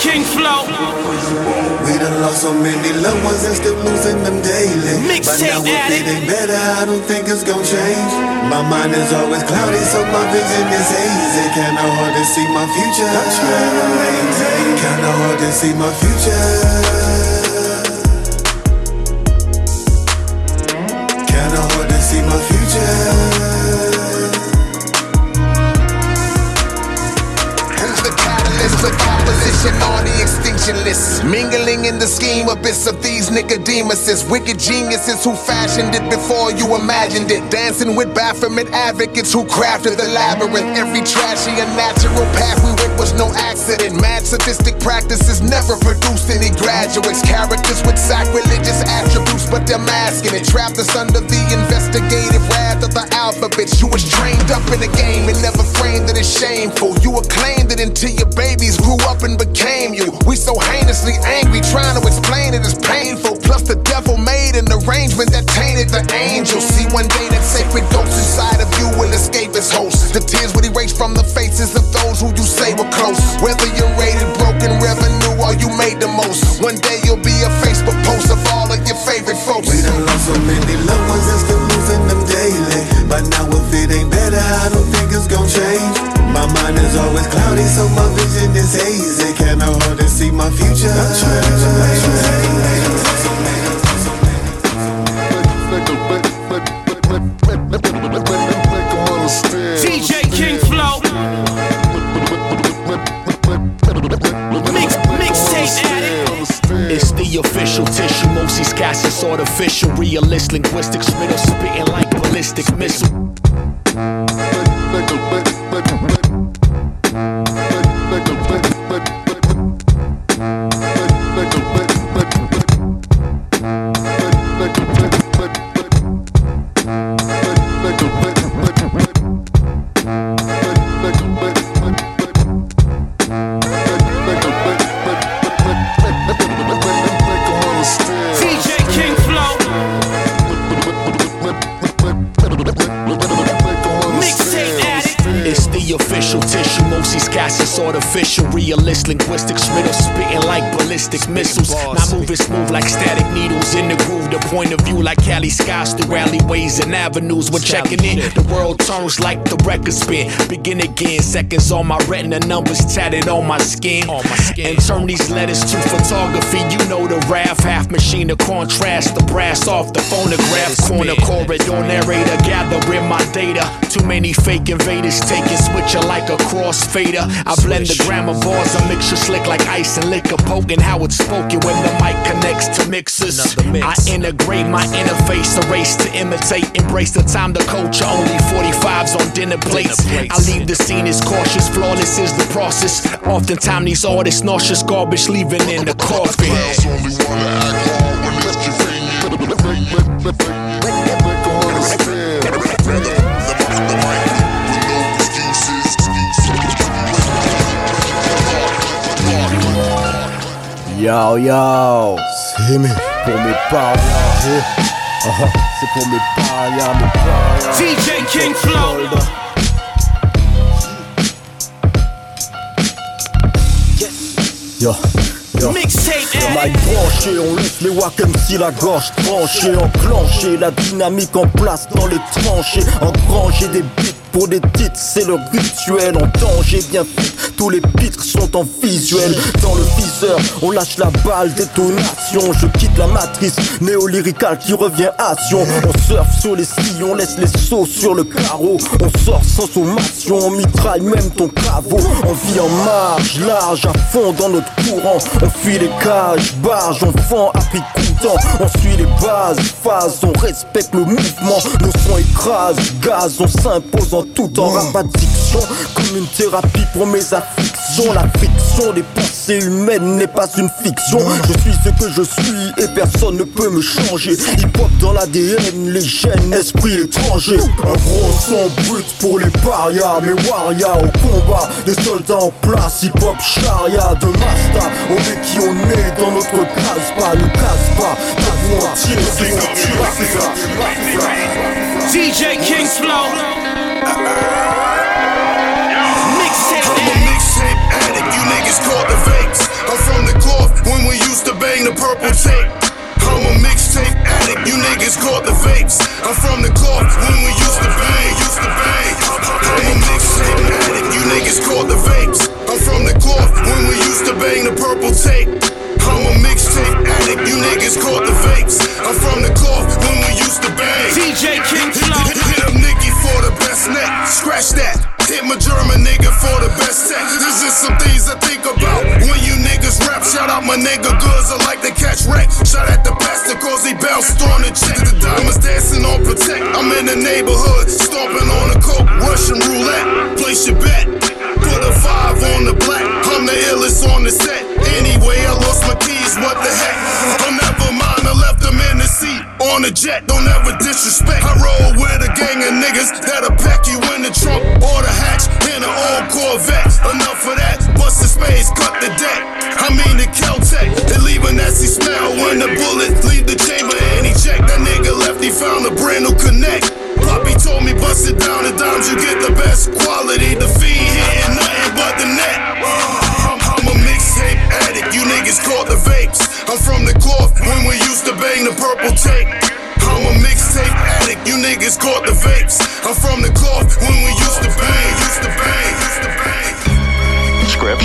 King Flow. We done lost so many loved ones and still losing them daily. But now if it ain't better, I don't think it's gon' change. My mind is always cloudy, so my vision is hazy. Kinda hard to see my future. I'm trying to maintain. Kinda hard to see my future. Kinda hard to see my future. Who's the catalyst of opposition on the extinction list? Mingling in the scheme abyss of these Nicodemuses, wicked geniuses who fashioned it before you imagined it. Dancing with Baphomet advocates who crafted the labyrinth. Every trashy and natural path we went was no accident. Mad sadistic practices never produced any graduates. Characters with sacrilegious attributes, but they're masking it. Trapped us under the investigative wrath of the alphabet. You was trained up in the game and never framed it as shameful. You acclaimed it until your babies grew up and became you. We so heinously angry, trying to explain it is painful. Plus the devil made an arrangement that tainted the angels. See, one day that sacred ghost inside of you will escape its host. The tears will erase from the faces of those who you say were close. Whether you're rated broken revenue or you made the most, one day you'll be a Facebook post of all of your favorite folks. We done lost so many loved ones and still losing them daily. But now if it ain't better, I don't think it's gon' change. My mind is always cloudy, so my vision is hazy. Kinda hard to see my future. I'm trying to maintain. D J King Flow. Mix, mixtape addict. It's the official tissue, Mosey's cast is artificial. Realist linguistics, riddle spitting like ballistic missile. Artificial, realist linguistics, riddle spitting like ballistic missiles. Now moving smooth like static needles in the groove. The point of view like Cali skies through alleyways and avenues. We're checking in, the world turns like the record spin. Begin again, seconds on my retina, numbers tatted on my skin. And turn these letters to photography. You know the R A F, half machine to contrast the brass off the phonograph. Corner corridor narrator, gathering my data. Too many fake invaders taking switcher like a crossfader. I blend the grammar bars, a mixture slick like ice and liquor, poking how it's spoken when the mic connects to mixers. I integrate my interface, erase to imitate, embrace the time, the culture, only forty-fives on dinner plates. I leave the scene as cautious, flawless is the process. Oftentimes these artists nauseous garbage leaving in the coffin. Yo yo, c'est mes, pour mes parias, uh -huh. C'est pour mes parias, mes parias. D J King Flow. Yo, yo. Mixtape Mic branché, on laisse les wack M C la gorge tranchée, enclenché, la dynamique en place dans les tranchées, engranger des beats pour des titres, c'est le rituel. En danger bien fit, tous les pitres sont en visuel. Dans le viseur, on lâche la balle, détonation. Je quitte la matrice néolyricale qui revient action. On surfe sur les skis, on laisse les sauts sur le carreau. On sort sans sommation, on mitraille même ton caveau. On vit en marge, large, à fond dans notre courant. On fuit les cages, barges, on fend à prix coûtant. On suit les bases, phases, on respecte le mouvement. Nos sons écrasent, gaz, on s'impose en tout en rap addiction, comme une thérapie pour mes afflictions. La fiction des pensées humaines n'est pas une fiction. Je suis ce que je suis et personne ne peut me changer. Hip-hop dans l'A D N, les gènes, esprit étranger. Un gros son brut pour les parias, mes warriors au combat, des soldats en place. Hip-hop charia de Masta, on est qui on est dans notre case pas, ne casse pas. T'as entier, c'est ça. D J King Flow. I'm a mixtape addict, you niggas caught the fakes. I'm purple tape. I'm a mixtape addict, you niggas caught the vapes. I'm from the cloth when we used to bang, used to bang. I'm a mixtape addict, you niggas caught the vapes. I'm from the cloth when we used to bang the purple tape. I'm a mixtape addict, you niggas caught the vapes. I'm from the cloth when we used to bang. D J King Flow. Hit up Nicky for the best neck, scratch that. Hit my German nigga for the best tech. This is some things I think about when you niggas rap. Shout out my nigga Goods, I like to catch wreck. Shout out the pastor cause he bounced on the chick. The diamonds dancing on protect. I'm in the neighborhood, stomping on the coke, Russian roulette. Place your bet, put a five on the black. I'm the illest on the set. Anyway, I lost my keys, what the heck? Oh, never mind, I left them in the seat on the jet. Don't ever disrespect. I roll with a gang of niggas that'll pack you in the trunk or the hatch in an old Corvette. Enough of that, bust the space, cut the deck. I mean the Caltech, they leave a nasty smell when the bullets leave the chamber. And he checked, that nigga left, he found a brand new connect. Poppy told me bust it down the dimes, you get the best quality. The feed hitting nothing but the net. I'm a mixtape addict, you niggas caught the vapes. I'm from the cloth when we used to bang the purple tape. I'm a mixtape addict, you niggas caught the vapes. I'm from the cloth when we used to bang, used to bang, used to bang. Scripts.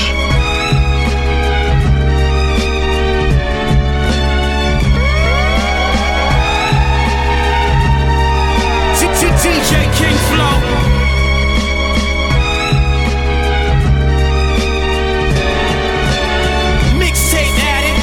D J King Flow. Mixtape addict.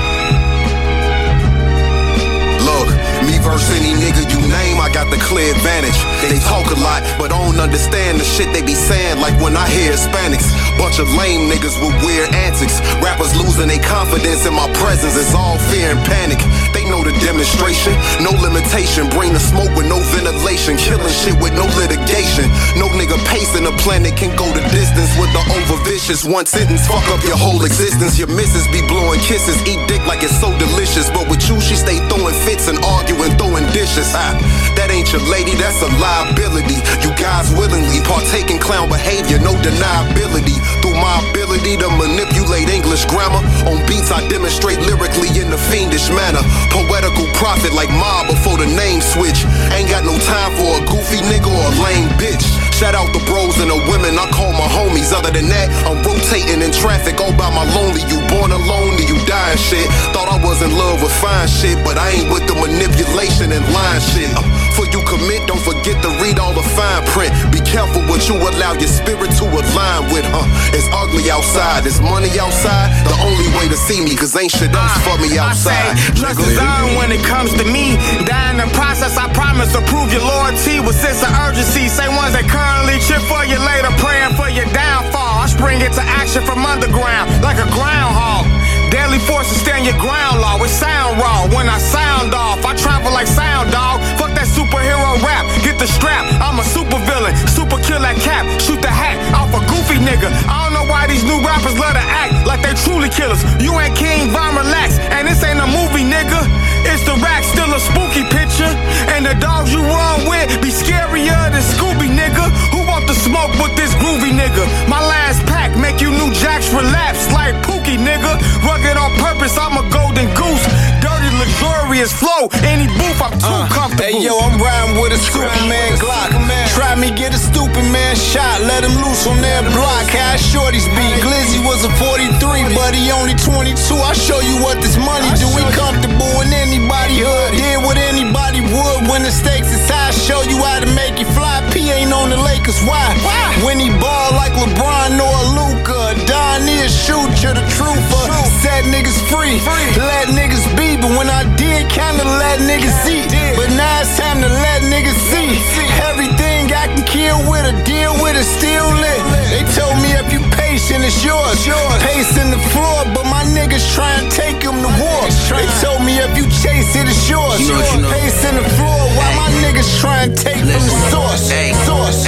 Look, me verse any nigga you name, I got the clear advantage. They talk a lot, but don't understand the shit they be saying. Like when I hear Hispanics, bunch of lame niggas with weird antics. Rappers losing their confidence in my presence, it's all fear and panic. They know the demonstration, no limitation. Bring the smoke with no ventilation, killing shit with no litigation. No nigga pacing the planet can go the distance with the over vicious. One sentence, fuck up your whole existence. Your missus be blowing kisses, eat dick like it's so delicious. But with you, she stay throwing fits and arguing, throwing dishes. Ah, that ain't your lady, that's a liability. You guys willingly partake in clown behavior, no deniability. Through my ability to manipulate English grammar, on beats I demonstrate lyrically in a fiendish manner. Poetical prophet like Ma before the name switch. Ain't got no time for a goofy nigga or a lame bitch. Shout out the bros and the women I call my homies. Other than that, I'm rotating in traffic all by my lonely. You born alone or you dying shit. Thought I was in love with fine shit, but I ain't with the manipulation and lying shit. Uh, for you commit, don't forget to read all the fine print. Be careful what you allow your spirit to align with, huh? It's ugly outside, it's money outside. The only way to see me, cause ain't shit else for me outside. Trust is earned when it comes to me. Dying in the process, I promise to prove your loyalty with sense of urgency. Say ones that currently cheer for you later, praying for your downfall. I spring into action from underground like a groundhog. Deadly forces stand your ground law. It sound raw when I sound off. I travel like sound dog. Fuck that superhero rap. Get the strap. I'm a super villain. Super kill that cap. Shoot the hat off a goofy nigga. I don't know why these new rappers love to act like they truly killers. You ain't King Von, relax. And this ain't a movie, nigga. It's the rack, still a spooky picture. And the dogs you run with be scarier than Scooby, nigga. Who want to smoke with this groovy nigga? My last pack make you new jacks relapse like Pookie, nigga. Rugged on purpose, I'm a golden goose. Dirty, luxurious flow. Any booth, I'm too uh, comfortable. Hey yo, I'm riding with a Superman Glock. Try me, get a stupid man shot. Let him loose on that block. How shorties be? Glizzy was a forty-three, but he only twenty-two. I show you what this money do. We comfortable in anybody hood. Did what anybody would when the stakes is high. Show you how to make it fly. P ain't on the Lakers. Why? When he ball like LeBron or Luka, Don is shooter, the trooper. Set niggas free, let niggas be. But when I did, kinda let niggas see. But now it's time to let niggas see. Everything I can kill with a deal with it, still lit. They told me if you patient, it's yours. Pacing the floor, but my niggas try and take him to war. They told me if you chase it, it's yours. Pacing the floor, while my niggas try and take from the source. Source.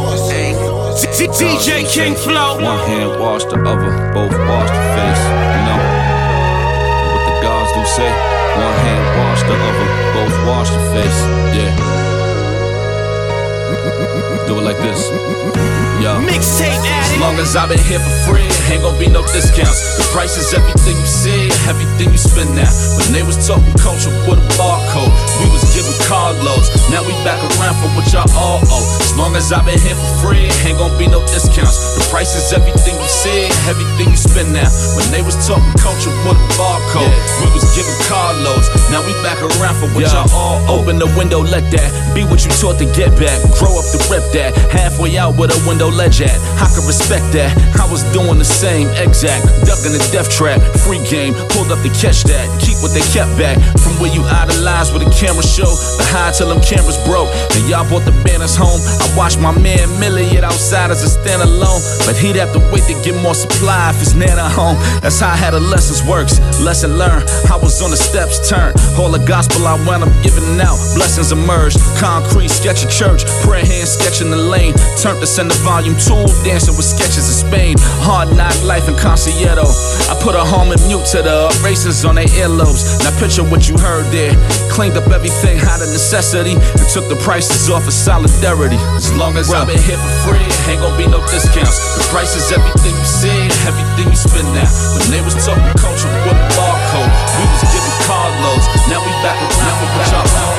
D J King Flow. One hand wash the other, both wash the face. You know what the gods do say. One hand wash the other, both wash the face. Yeah. Do it like this. Yo. Mixtape As long as I've been here for free, ain't gon' be no discounts. The price is everything you see, everything you spend now. When they was talking culture with a barcode, we was giving carloads. Now we back around for what y'all all owe. As long as I've been here for free, ain't gon' be no discounts. The price is everything you see, everything you spend now. When they was talking culture with a barcode, yeah. we was giving carloads. Now we back around for what yeah. y'all all owe. Open the window, let that be what you taught to get back. Grow up to rep that. Halfway out with a window ledge at. I can respect that. I was doing the same exact. Ducking the death trap. Free game. Pulled up to catch that. Keep what they kept back. From where you idolize with a camera show. The high till them cameras broke. And y'all brought the banners home. I watched my man Millie it outside as a standalone. But he'd have to wait to get more supply if his nana home. That's how I had a lessons works. Lesson learned. I was on the steps turned. All the gospel I wound up giving out. Blessings emerged. Concrete sketch of church. Prayer hand sketching the lane. Turned to send the volume two. Dancing with sketches of Spain. Hard knock life in Concierto. I put a home and mute to the erasers on their earlobes. Now picture what you heard there. Cleaned up everything out of necessity and took the prices off of solidarity. As long as I've been here for free, ain't gon' be no discounts. The price is everything you see, everything you spend now. When they was talking culture with a barcode, we was giving carloads. Now we back around with what y'all on.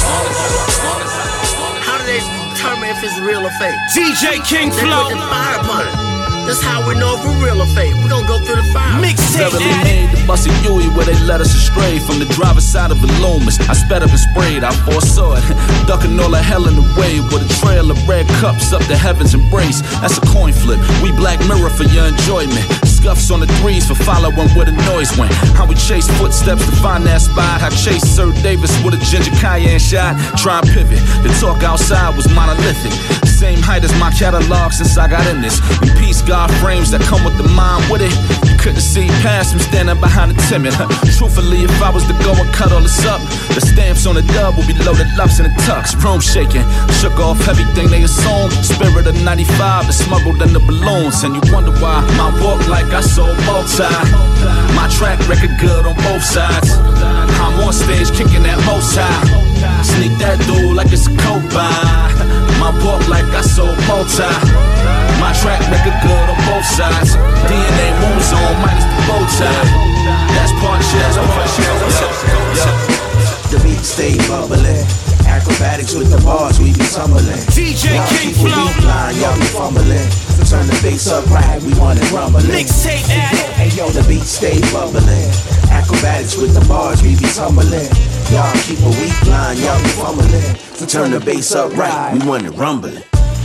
How do they determine if it's real or fake? D J King they Flow. Put the fire upon it. That's how we know if we're real or fake. We gon' go through the fire. Mixtape Beverly made the bus of Huey where they led us astray from the driver's side of the Loomis. I sped up and sprayed, I foresaw it. Ducking all the hell in the way with a trail of red cups up the heaven's embrace. That's a coin flip. We Black Mirror for your enjoyment. Scuffs on the threes for following where the noise went. How we chase footsteps to find that spot. I chased Sir Davis with a ginger cayenne shot. Try and pivot. The talk outside was monolithic. Same height as my catalog since I got in this. In peace, God frames that come with the mind with it. You couldn't see past him standing behind the timid. Truthfully, if I was to go and cut all this up, the stamps on the dub will be loaded ups in the tucks. Room shaking, shook off everything they assumed. Spirit of ninety-five that smuggled in the balloons. And you wonder why my walk like I sold multi. My track record good on both sides. I'm on stage kicking that most high. Sneak that dude like it's a coke buy. My walk like I sold multi. My track record good on both sides. D N A wounds on minus the bow tie. That's part shit. The beat stay bubbling. Acrobatics with the bars, we be tumbling. D J King Flow. Y'all be fumbling. Turn the bass up right, we want it rumbling. Mixtape addict. Hey yo, the beat stay bubbling. Acrobatics with the bars, we be tumbling. Y'all keep a weak line, y'all be fumbling. So turn the bass up right, we want it rumbling.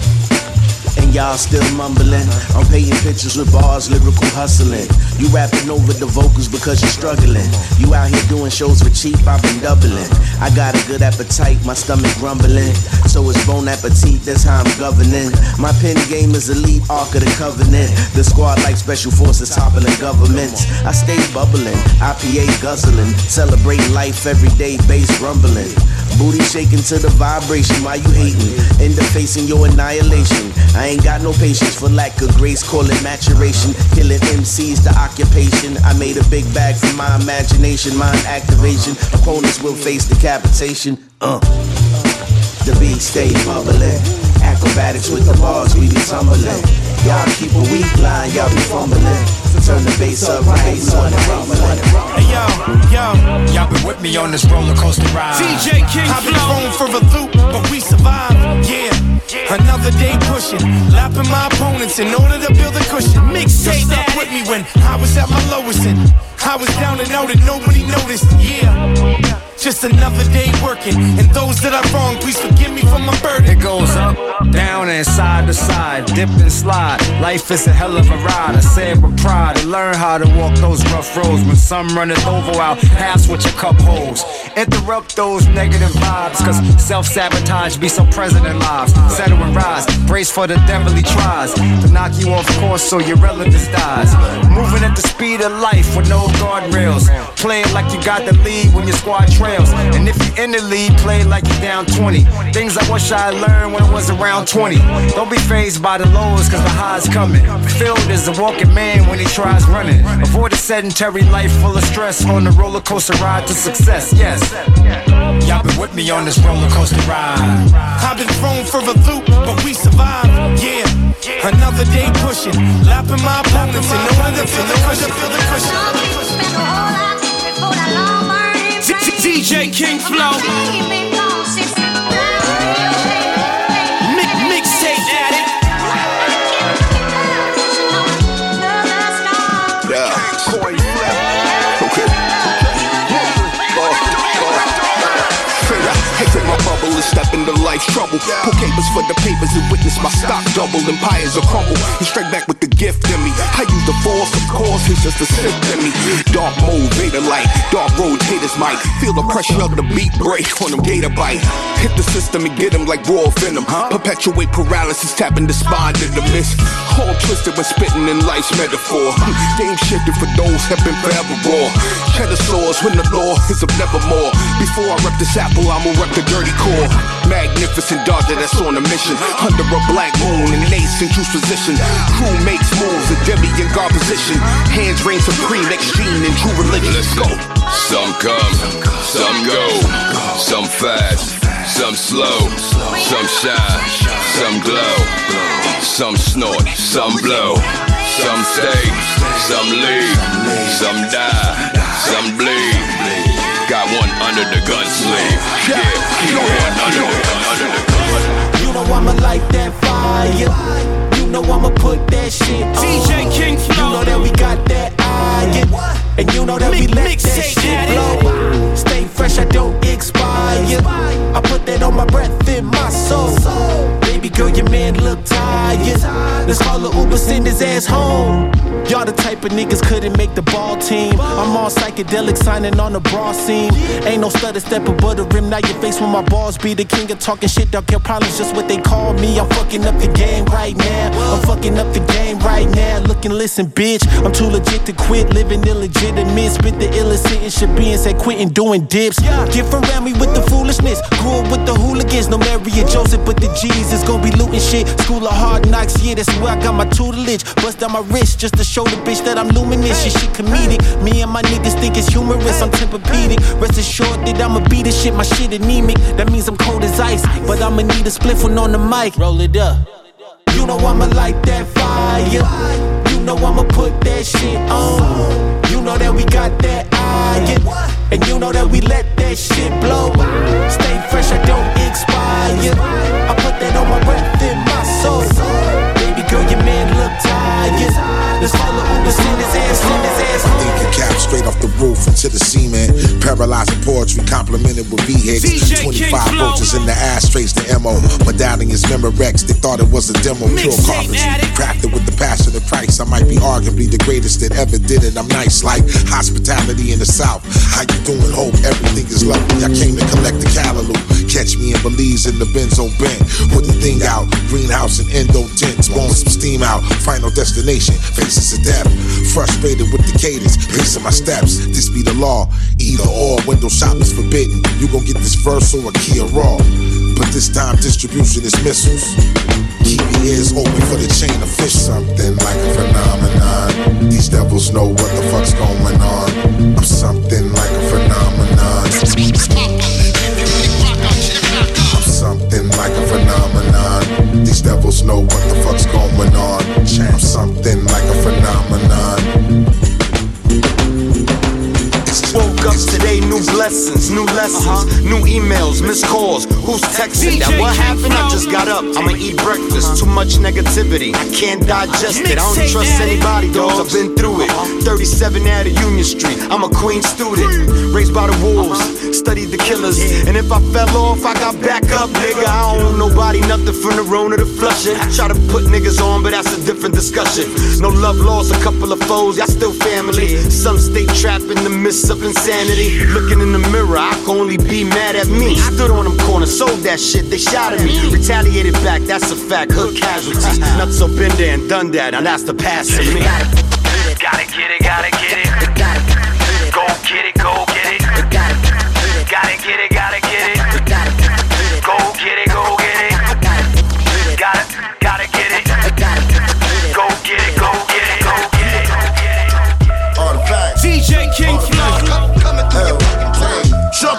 And y'all still mumbling. I'm painting pictures with bars, lyrical hustling. You rapping over the vocals because you're struggling. You out here doing shows for cheap, I've been doubling. I got a good appetite, my stomach grumbling. So it's bon appetit, that's how I'm governing. My pen game is elite, Ark of the Covenant. The squad like special forces toppling governments. I stay bubbling, I P A guzzling. Celebrating life every day, bass rumbling. Booty shaking to the vibration, why you hating? End up facing your annihilation. I ain't got no patience for lack of grace, call it maturation. Killing M Cs, the occupation. I made a big bag from my imagination, mind activation. Opponents will face decapitation. Uh. The beat stay bubbling. Acrobatics with the bars, we be tumbling. Y'all keep a weak line, y'all be fumbling. Turn the bass up, right, son, rumbling. Hey yo, yo, y'all been with me on this roller coaster ride. D J King I've been thrown for a loop, but we survived. Yeah, another day pushing, lapping my opponents in order to build a cushion. Mixtape up with me when I was at my lowest and I was down and out and nobody noticed. Yeah. Just another day working, and those that I wrong, please forgive me for my burden. It goes up, down, and side to side, dip and slide. Life is a hell of a ride. I say it with pride. I learn how to walk those rough roads. When some runneth over, I'll pass what your cup holds. Interrupt those negative vibes, cause self-sabotage be so present in lives. Settle and rise, brace for the devil he tries to knock you off course so your relatives dies. Moving at the speed of life with no guardrails. Playing like you got the lead when your squad trails. And if you in the lead, play like you down twenty. Things I wish I learned when I was around twenty. Don't be fazed by the lows, cause the high's coming. Filled is a walking man when he tries running. Avoid a sedentary life full of stress on the roller coaster ride to success, yes. Y'all been with me on this roller coaster ride. I've been thrown for a loop, but we survived. Yeah, another day pushing, lapping my opponents, and no one to feel the cushion, feel the cushion. D J King Flow. Mixtape addict. Yeah. Okay. Hey, take my bubble and step into life's trouble. Pull capers for the papers and witness my stock double. Empires will crumble and straight back with the gift in me. I use the force, of course, it's just a sip in me. Dark mode, Vader light, dark road haters might feel the pressure of the beat break on them gator bite. Hit the system and get them like raw venom. Perpetuate paralysis, tapping the spine to the miss. All twisted when spitting in life's metaphor. Game shifted for those that been forever raw. Cheddar swords when the law is of nevermore. Before I rep this apple, I'ma rep the dirty core. Magnificent dodger that's on a mission. Under a black moon in ace in juice position. Crew makes moves, a demi in guard position. Hands reign supreme, exchange in true religion. Let's go. Some come, some go. Some fast, some slow. Some shine, some glow. Some snort, some blow. Some stay, some leave. Some die, some bleed. Got one under the gun sleeve. Yeah, keep one under the gun, under the gun. You know I'ma light that fire. You know I'ma put that shit on. D J King Flow. You know that we got that iron. And you know that we let that shit blow. Stay fresh, I don't expire. I put that on my breath in my soul. Baby girl, your man look tired. Let's call a Uber, send his ass home. Y'all the type of niggas couldn't make the ball team. I'm on psychedelic, signing on the bra scene. Ain't no stutter stepper but a rim. Now your face when my balls be the king of talking shit. Don't care problems, just what they call me. I'm fucking up the game right now. I'm fucking up the game right now. Look and listen, bitch. I'm too legit to quit living illegitimate. Spit the illest sentence should be and say quitting doing dips. Get around me with the foolishness. Grew up with the hooligans. No Mary and Joseph, but the G's is gonna be looting shit. School of hard knocks, yeah, that's where I got my tutelage. Bust down my wrist just to show the bitch that I'm luminous. Your shit comedic. Me and my niggas think it's humorous. I'm Tempur-Pedic. Rest assured that I'ma beat this shit. My shit anemic. That means I'm cold as ice. But I'ma need a spliff one on the mic. Roll it up. You know I'ma light that fire. You know I'ma put that shit on. You know that we got that iron. And you know that we let that shit blow. Stay fresh, I don't expire. I put that on my breath in my soul. Baby girl, your man look tired. Let's call it Uber, send his ass, send his ass home. Thinking cap straight off the roof into the cement. Paralyzing poetry complimented with V-Hicks. twenty-five roaches in the ashtrays, the M O. Medallions, Memorex, they thought it was a demo. Pure carpentry, crafted with the passion of Christ. I might be arguably the greatest that ever did it. I'm nice like hospitality in the South. How you doing? Hope everything is lovely. I came to collect the callaloo. Catch me in Belize in the Benzo bent. Put the thing out, greenhouse and endo tents. Blowing some steam out, final destination, faces of death. Frustrated with the cadence, pacing my steps. This be the law, either or. Window shopping's forbidden. You gon' get this verse or a Kia Raw. But this time distribution is missiles. Keep your ears open for the chain of fish. Something like a phenomenon. These devils know what the fuck's going on. I'm something like a phenomenon. I'm something like a phenomenon. These devils know what the fuck's going on. I'm something like a phenomenon. Woke up today, new blessings, new lessons, uh-huh. new emails, missed calls. Who's texting that? What happened? I just got up. I'ma eat breakfast. Too much negativity. I can't digest it. I don't trust anybody, dogs. I've been through it. thirty-seven out of Union Street. I'm a Queen student, raised by the wolves. Studied the killers, and if I fell off, I got back up, nigga. I don't owe nobody nothing from the Rona to Flushing. Try to put niggas on, but that's a different discussion. No love lost, a couple of foes, y'all still family. Some stay trapped in the midst of insanity. Looking in the mirror, I can only be mad at me. Stood on them corners, sold that shit, they shot at me. Retaliated back, that's a fact, hood casualties. Not so been there and done that, and that's the past of me. Gotta get it, gotta get it. Go get it, go get it. Gotta get it, gotta get it. Go get it, go get it. Gotta, gotta get it. Go get it, go get it, go get it. All the facts. D J King Flow. Sharp as nails,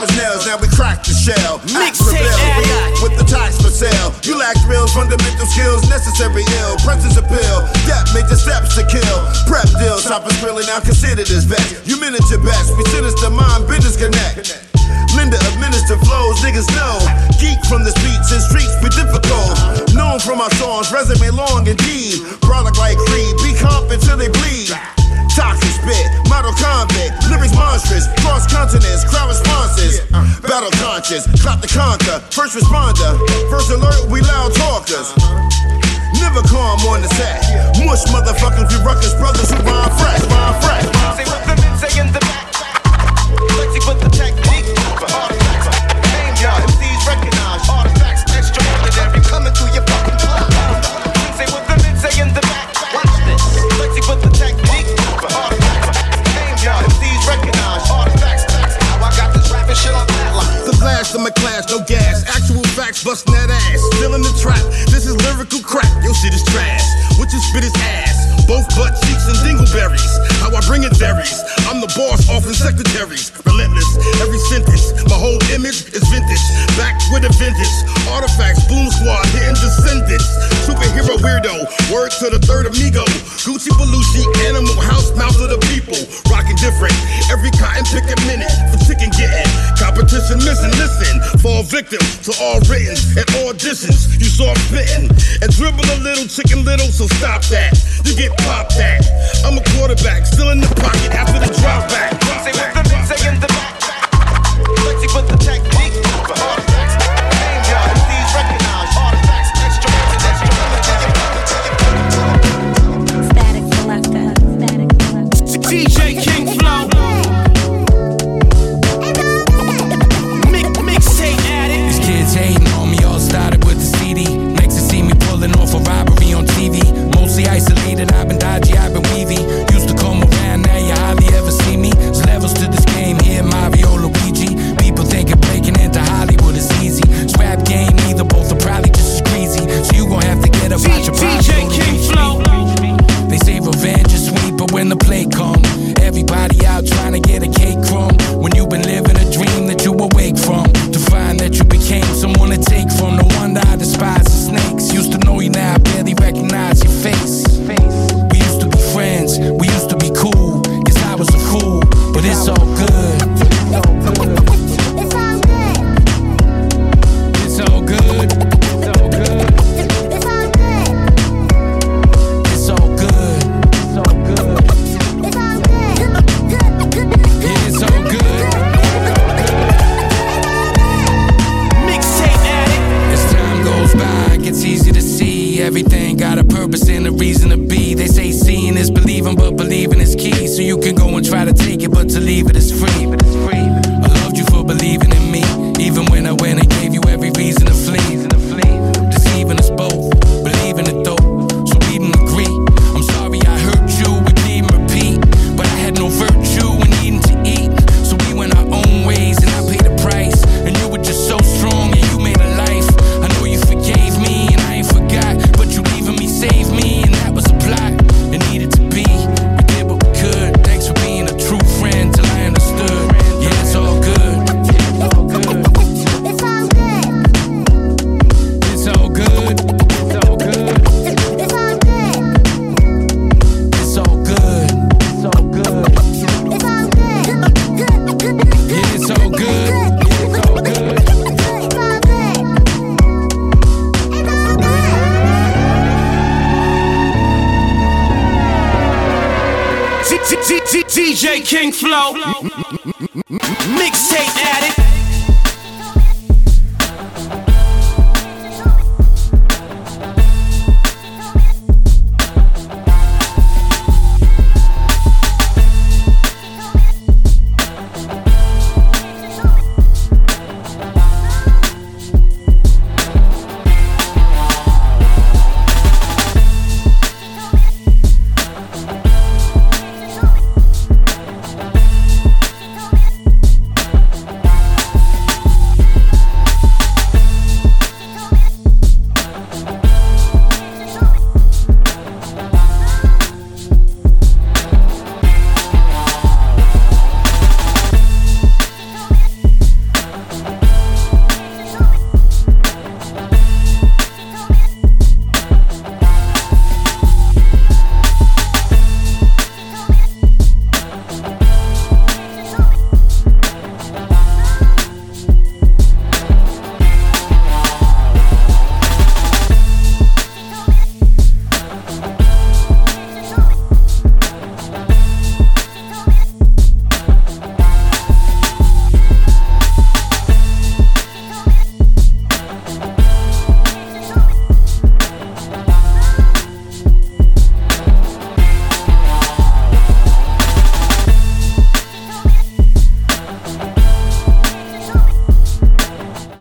shells, now we crack the shell. Act rebel with the tax for sale. You lack real fundamental skills, necessary ill. Presence appeal, depth major steps to kill. Prep deals, shoppers really now considered as vets. You miniature best, we sinister mind, business connect. Linda administer flows, niggas know. Geek from the streets and streets be difficult. Known from our songs, resume long indeed. Product like Creed, be confident till they bleed. Toxic spit, model convict, lyrics monstrous, cross continents, crowd responses. Battle conscious, clap to conquer, first responder. First alert, we loud talkers. Never calm on the set. Mush motherfuckers, we ruckus brothers who rhyme fresh, rhyme fresh. Say what the men say in the back. Let's see what the technique for artifacts. Name y'all, M Cs recognize artifacts extraordinary coming through your fucking block. Say what the men say in the back. Watch this. Let's see what the technique for artifacts. Name y'all, M Cs recognize artifacts. How I got this rapping shit on that line. The blast of my class, no gas. Actual facts, busting that ass. Still in the trap. This is lyrical crack. Your shit is trash. What you spit is ass. Both butt cheeks and dingleberries. How I bring it varies. I'm the boss, often secretaries. Relentless, every sentence. My whole image is vintage. Back with a vengeance. Artifacts, boom squad, hitting descendants. Superhero weirdo, word to the third amigo. Gucci Belushi, animal house, mouth of the people. Rocking different. Every cotton pick a minute for chicken getting. Competition missing, listen. Fall victim to all written at auditions. You saw spitting and dribble a little, chicken little, so stop that. You get popped at. I'm a quarterback, still in the pocket after the drop back. Say what the men say in the back. Let's see what the technique for artifacts. Name y'all, M Cs recognize artifacts extraordinary. Static selector, static selector. D J King Flow. Mixtape addict. These kids hating on me, all started with the C D. Next to see me pulling off a robbery on T V. Mostly isolated, I've been dodgy, I've been weavy. Used to come around, now you hardly ever see me. There's levels to this game here, Mario, Luigi. People thinking breaking into Hollywood is easy. This rap game, either both are probably just as greasy. So you gon' have to get up out your D J King Flow. They say revenge is sweet, but when the play come, everybody out trying to get a cake crumb. When you've been living a dream that you awake from, to find that you became someone to take from. No wonder I despise the snakes. Used to know you, now I barely recognize your face. We used to be friends, we used to be cool, cause I was a fool, but it's all good. It's all good. It's all good. It's all good. It's all good. Yeah, it's all good. Mixtape addict. As time goes by, it gets easy to see. Everything got a purpose and a reason to be. They say seeing is believing, but believing is key. So you can go and try to take it, but to leave it is free. I loved you for believing in me, even when I went and gave you every reason to flee. Deceiving us both, believing it though, so we didn't agree. I'm sorry I hurt you, we didn't repeat, but I had no virtue in needing to eat. So we went our own ways and I paid the price. And you were just so strong and you made a life. I know you forgave me and I ain't forgot, but you leaving me saved me, and that was a plot. It needed to be, we did what we could. Thanks for being a true friend till I understood. Yeah, it's all good. It's all good. It's all good. It's all good. It's all good. It's all good. Yeah, it's all good. It's all good. D J King Flow. Mixtape addict.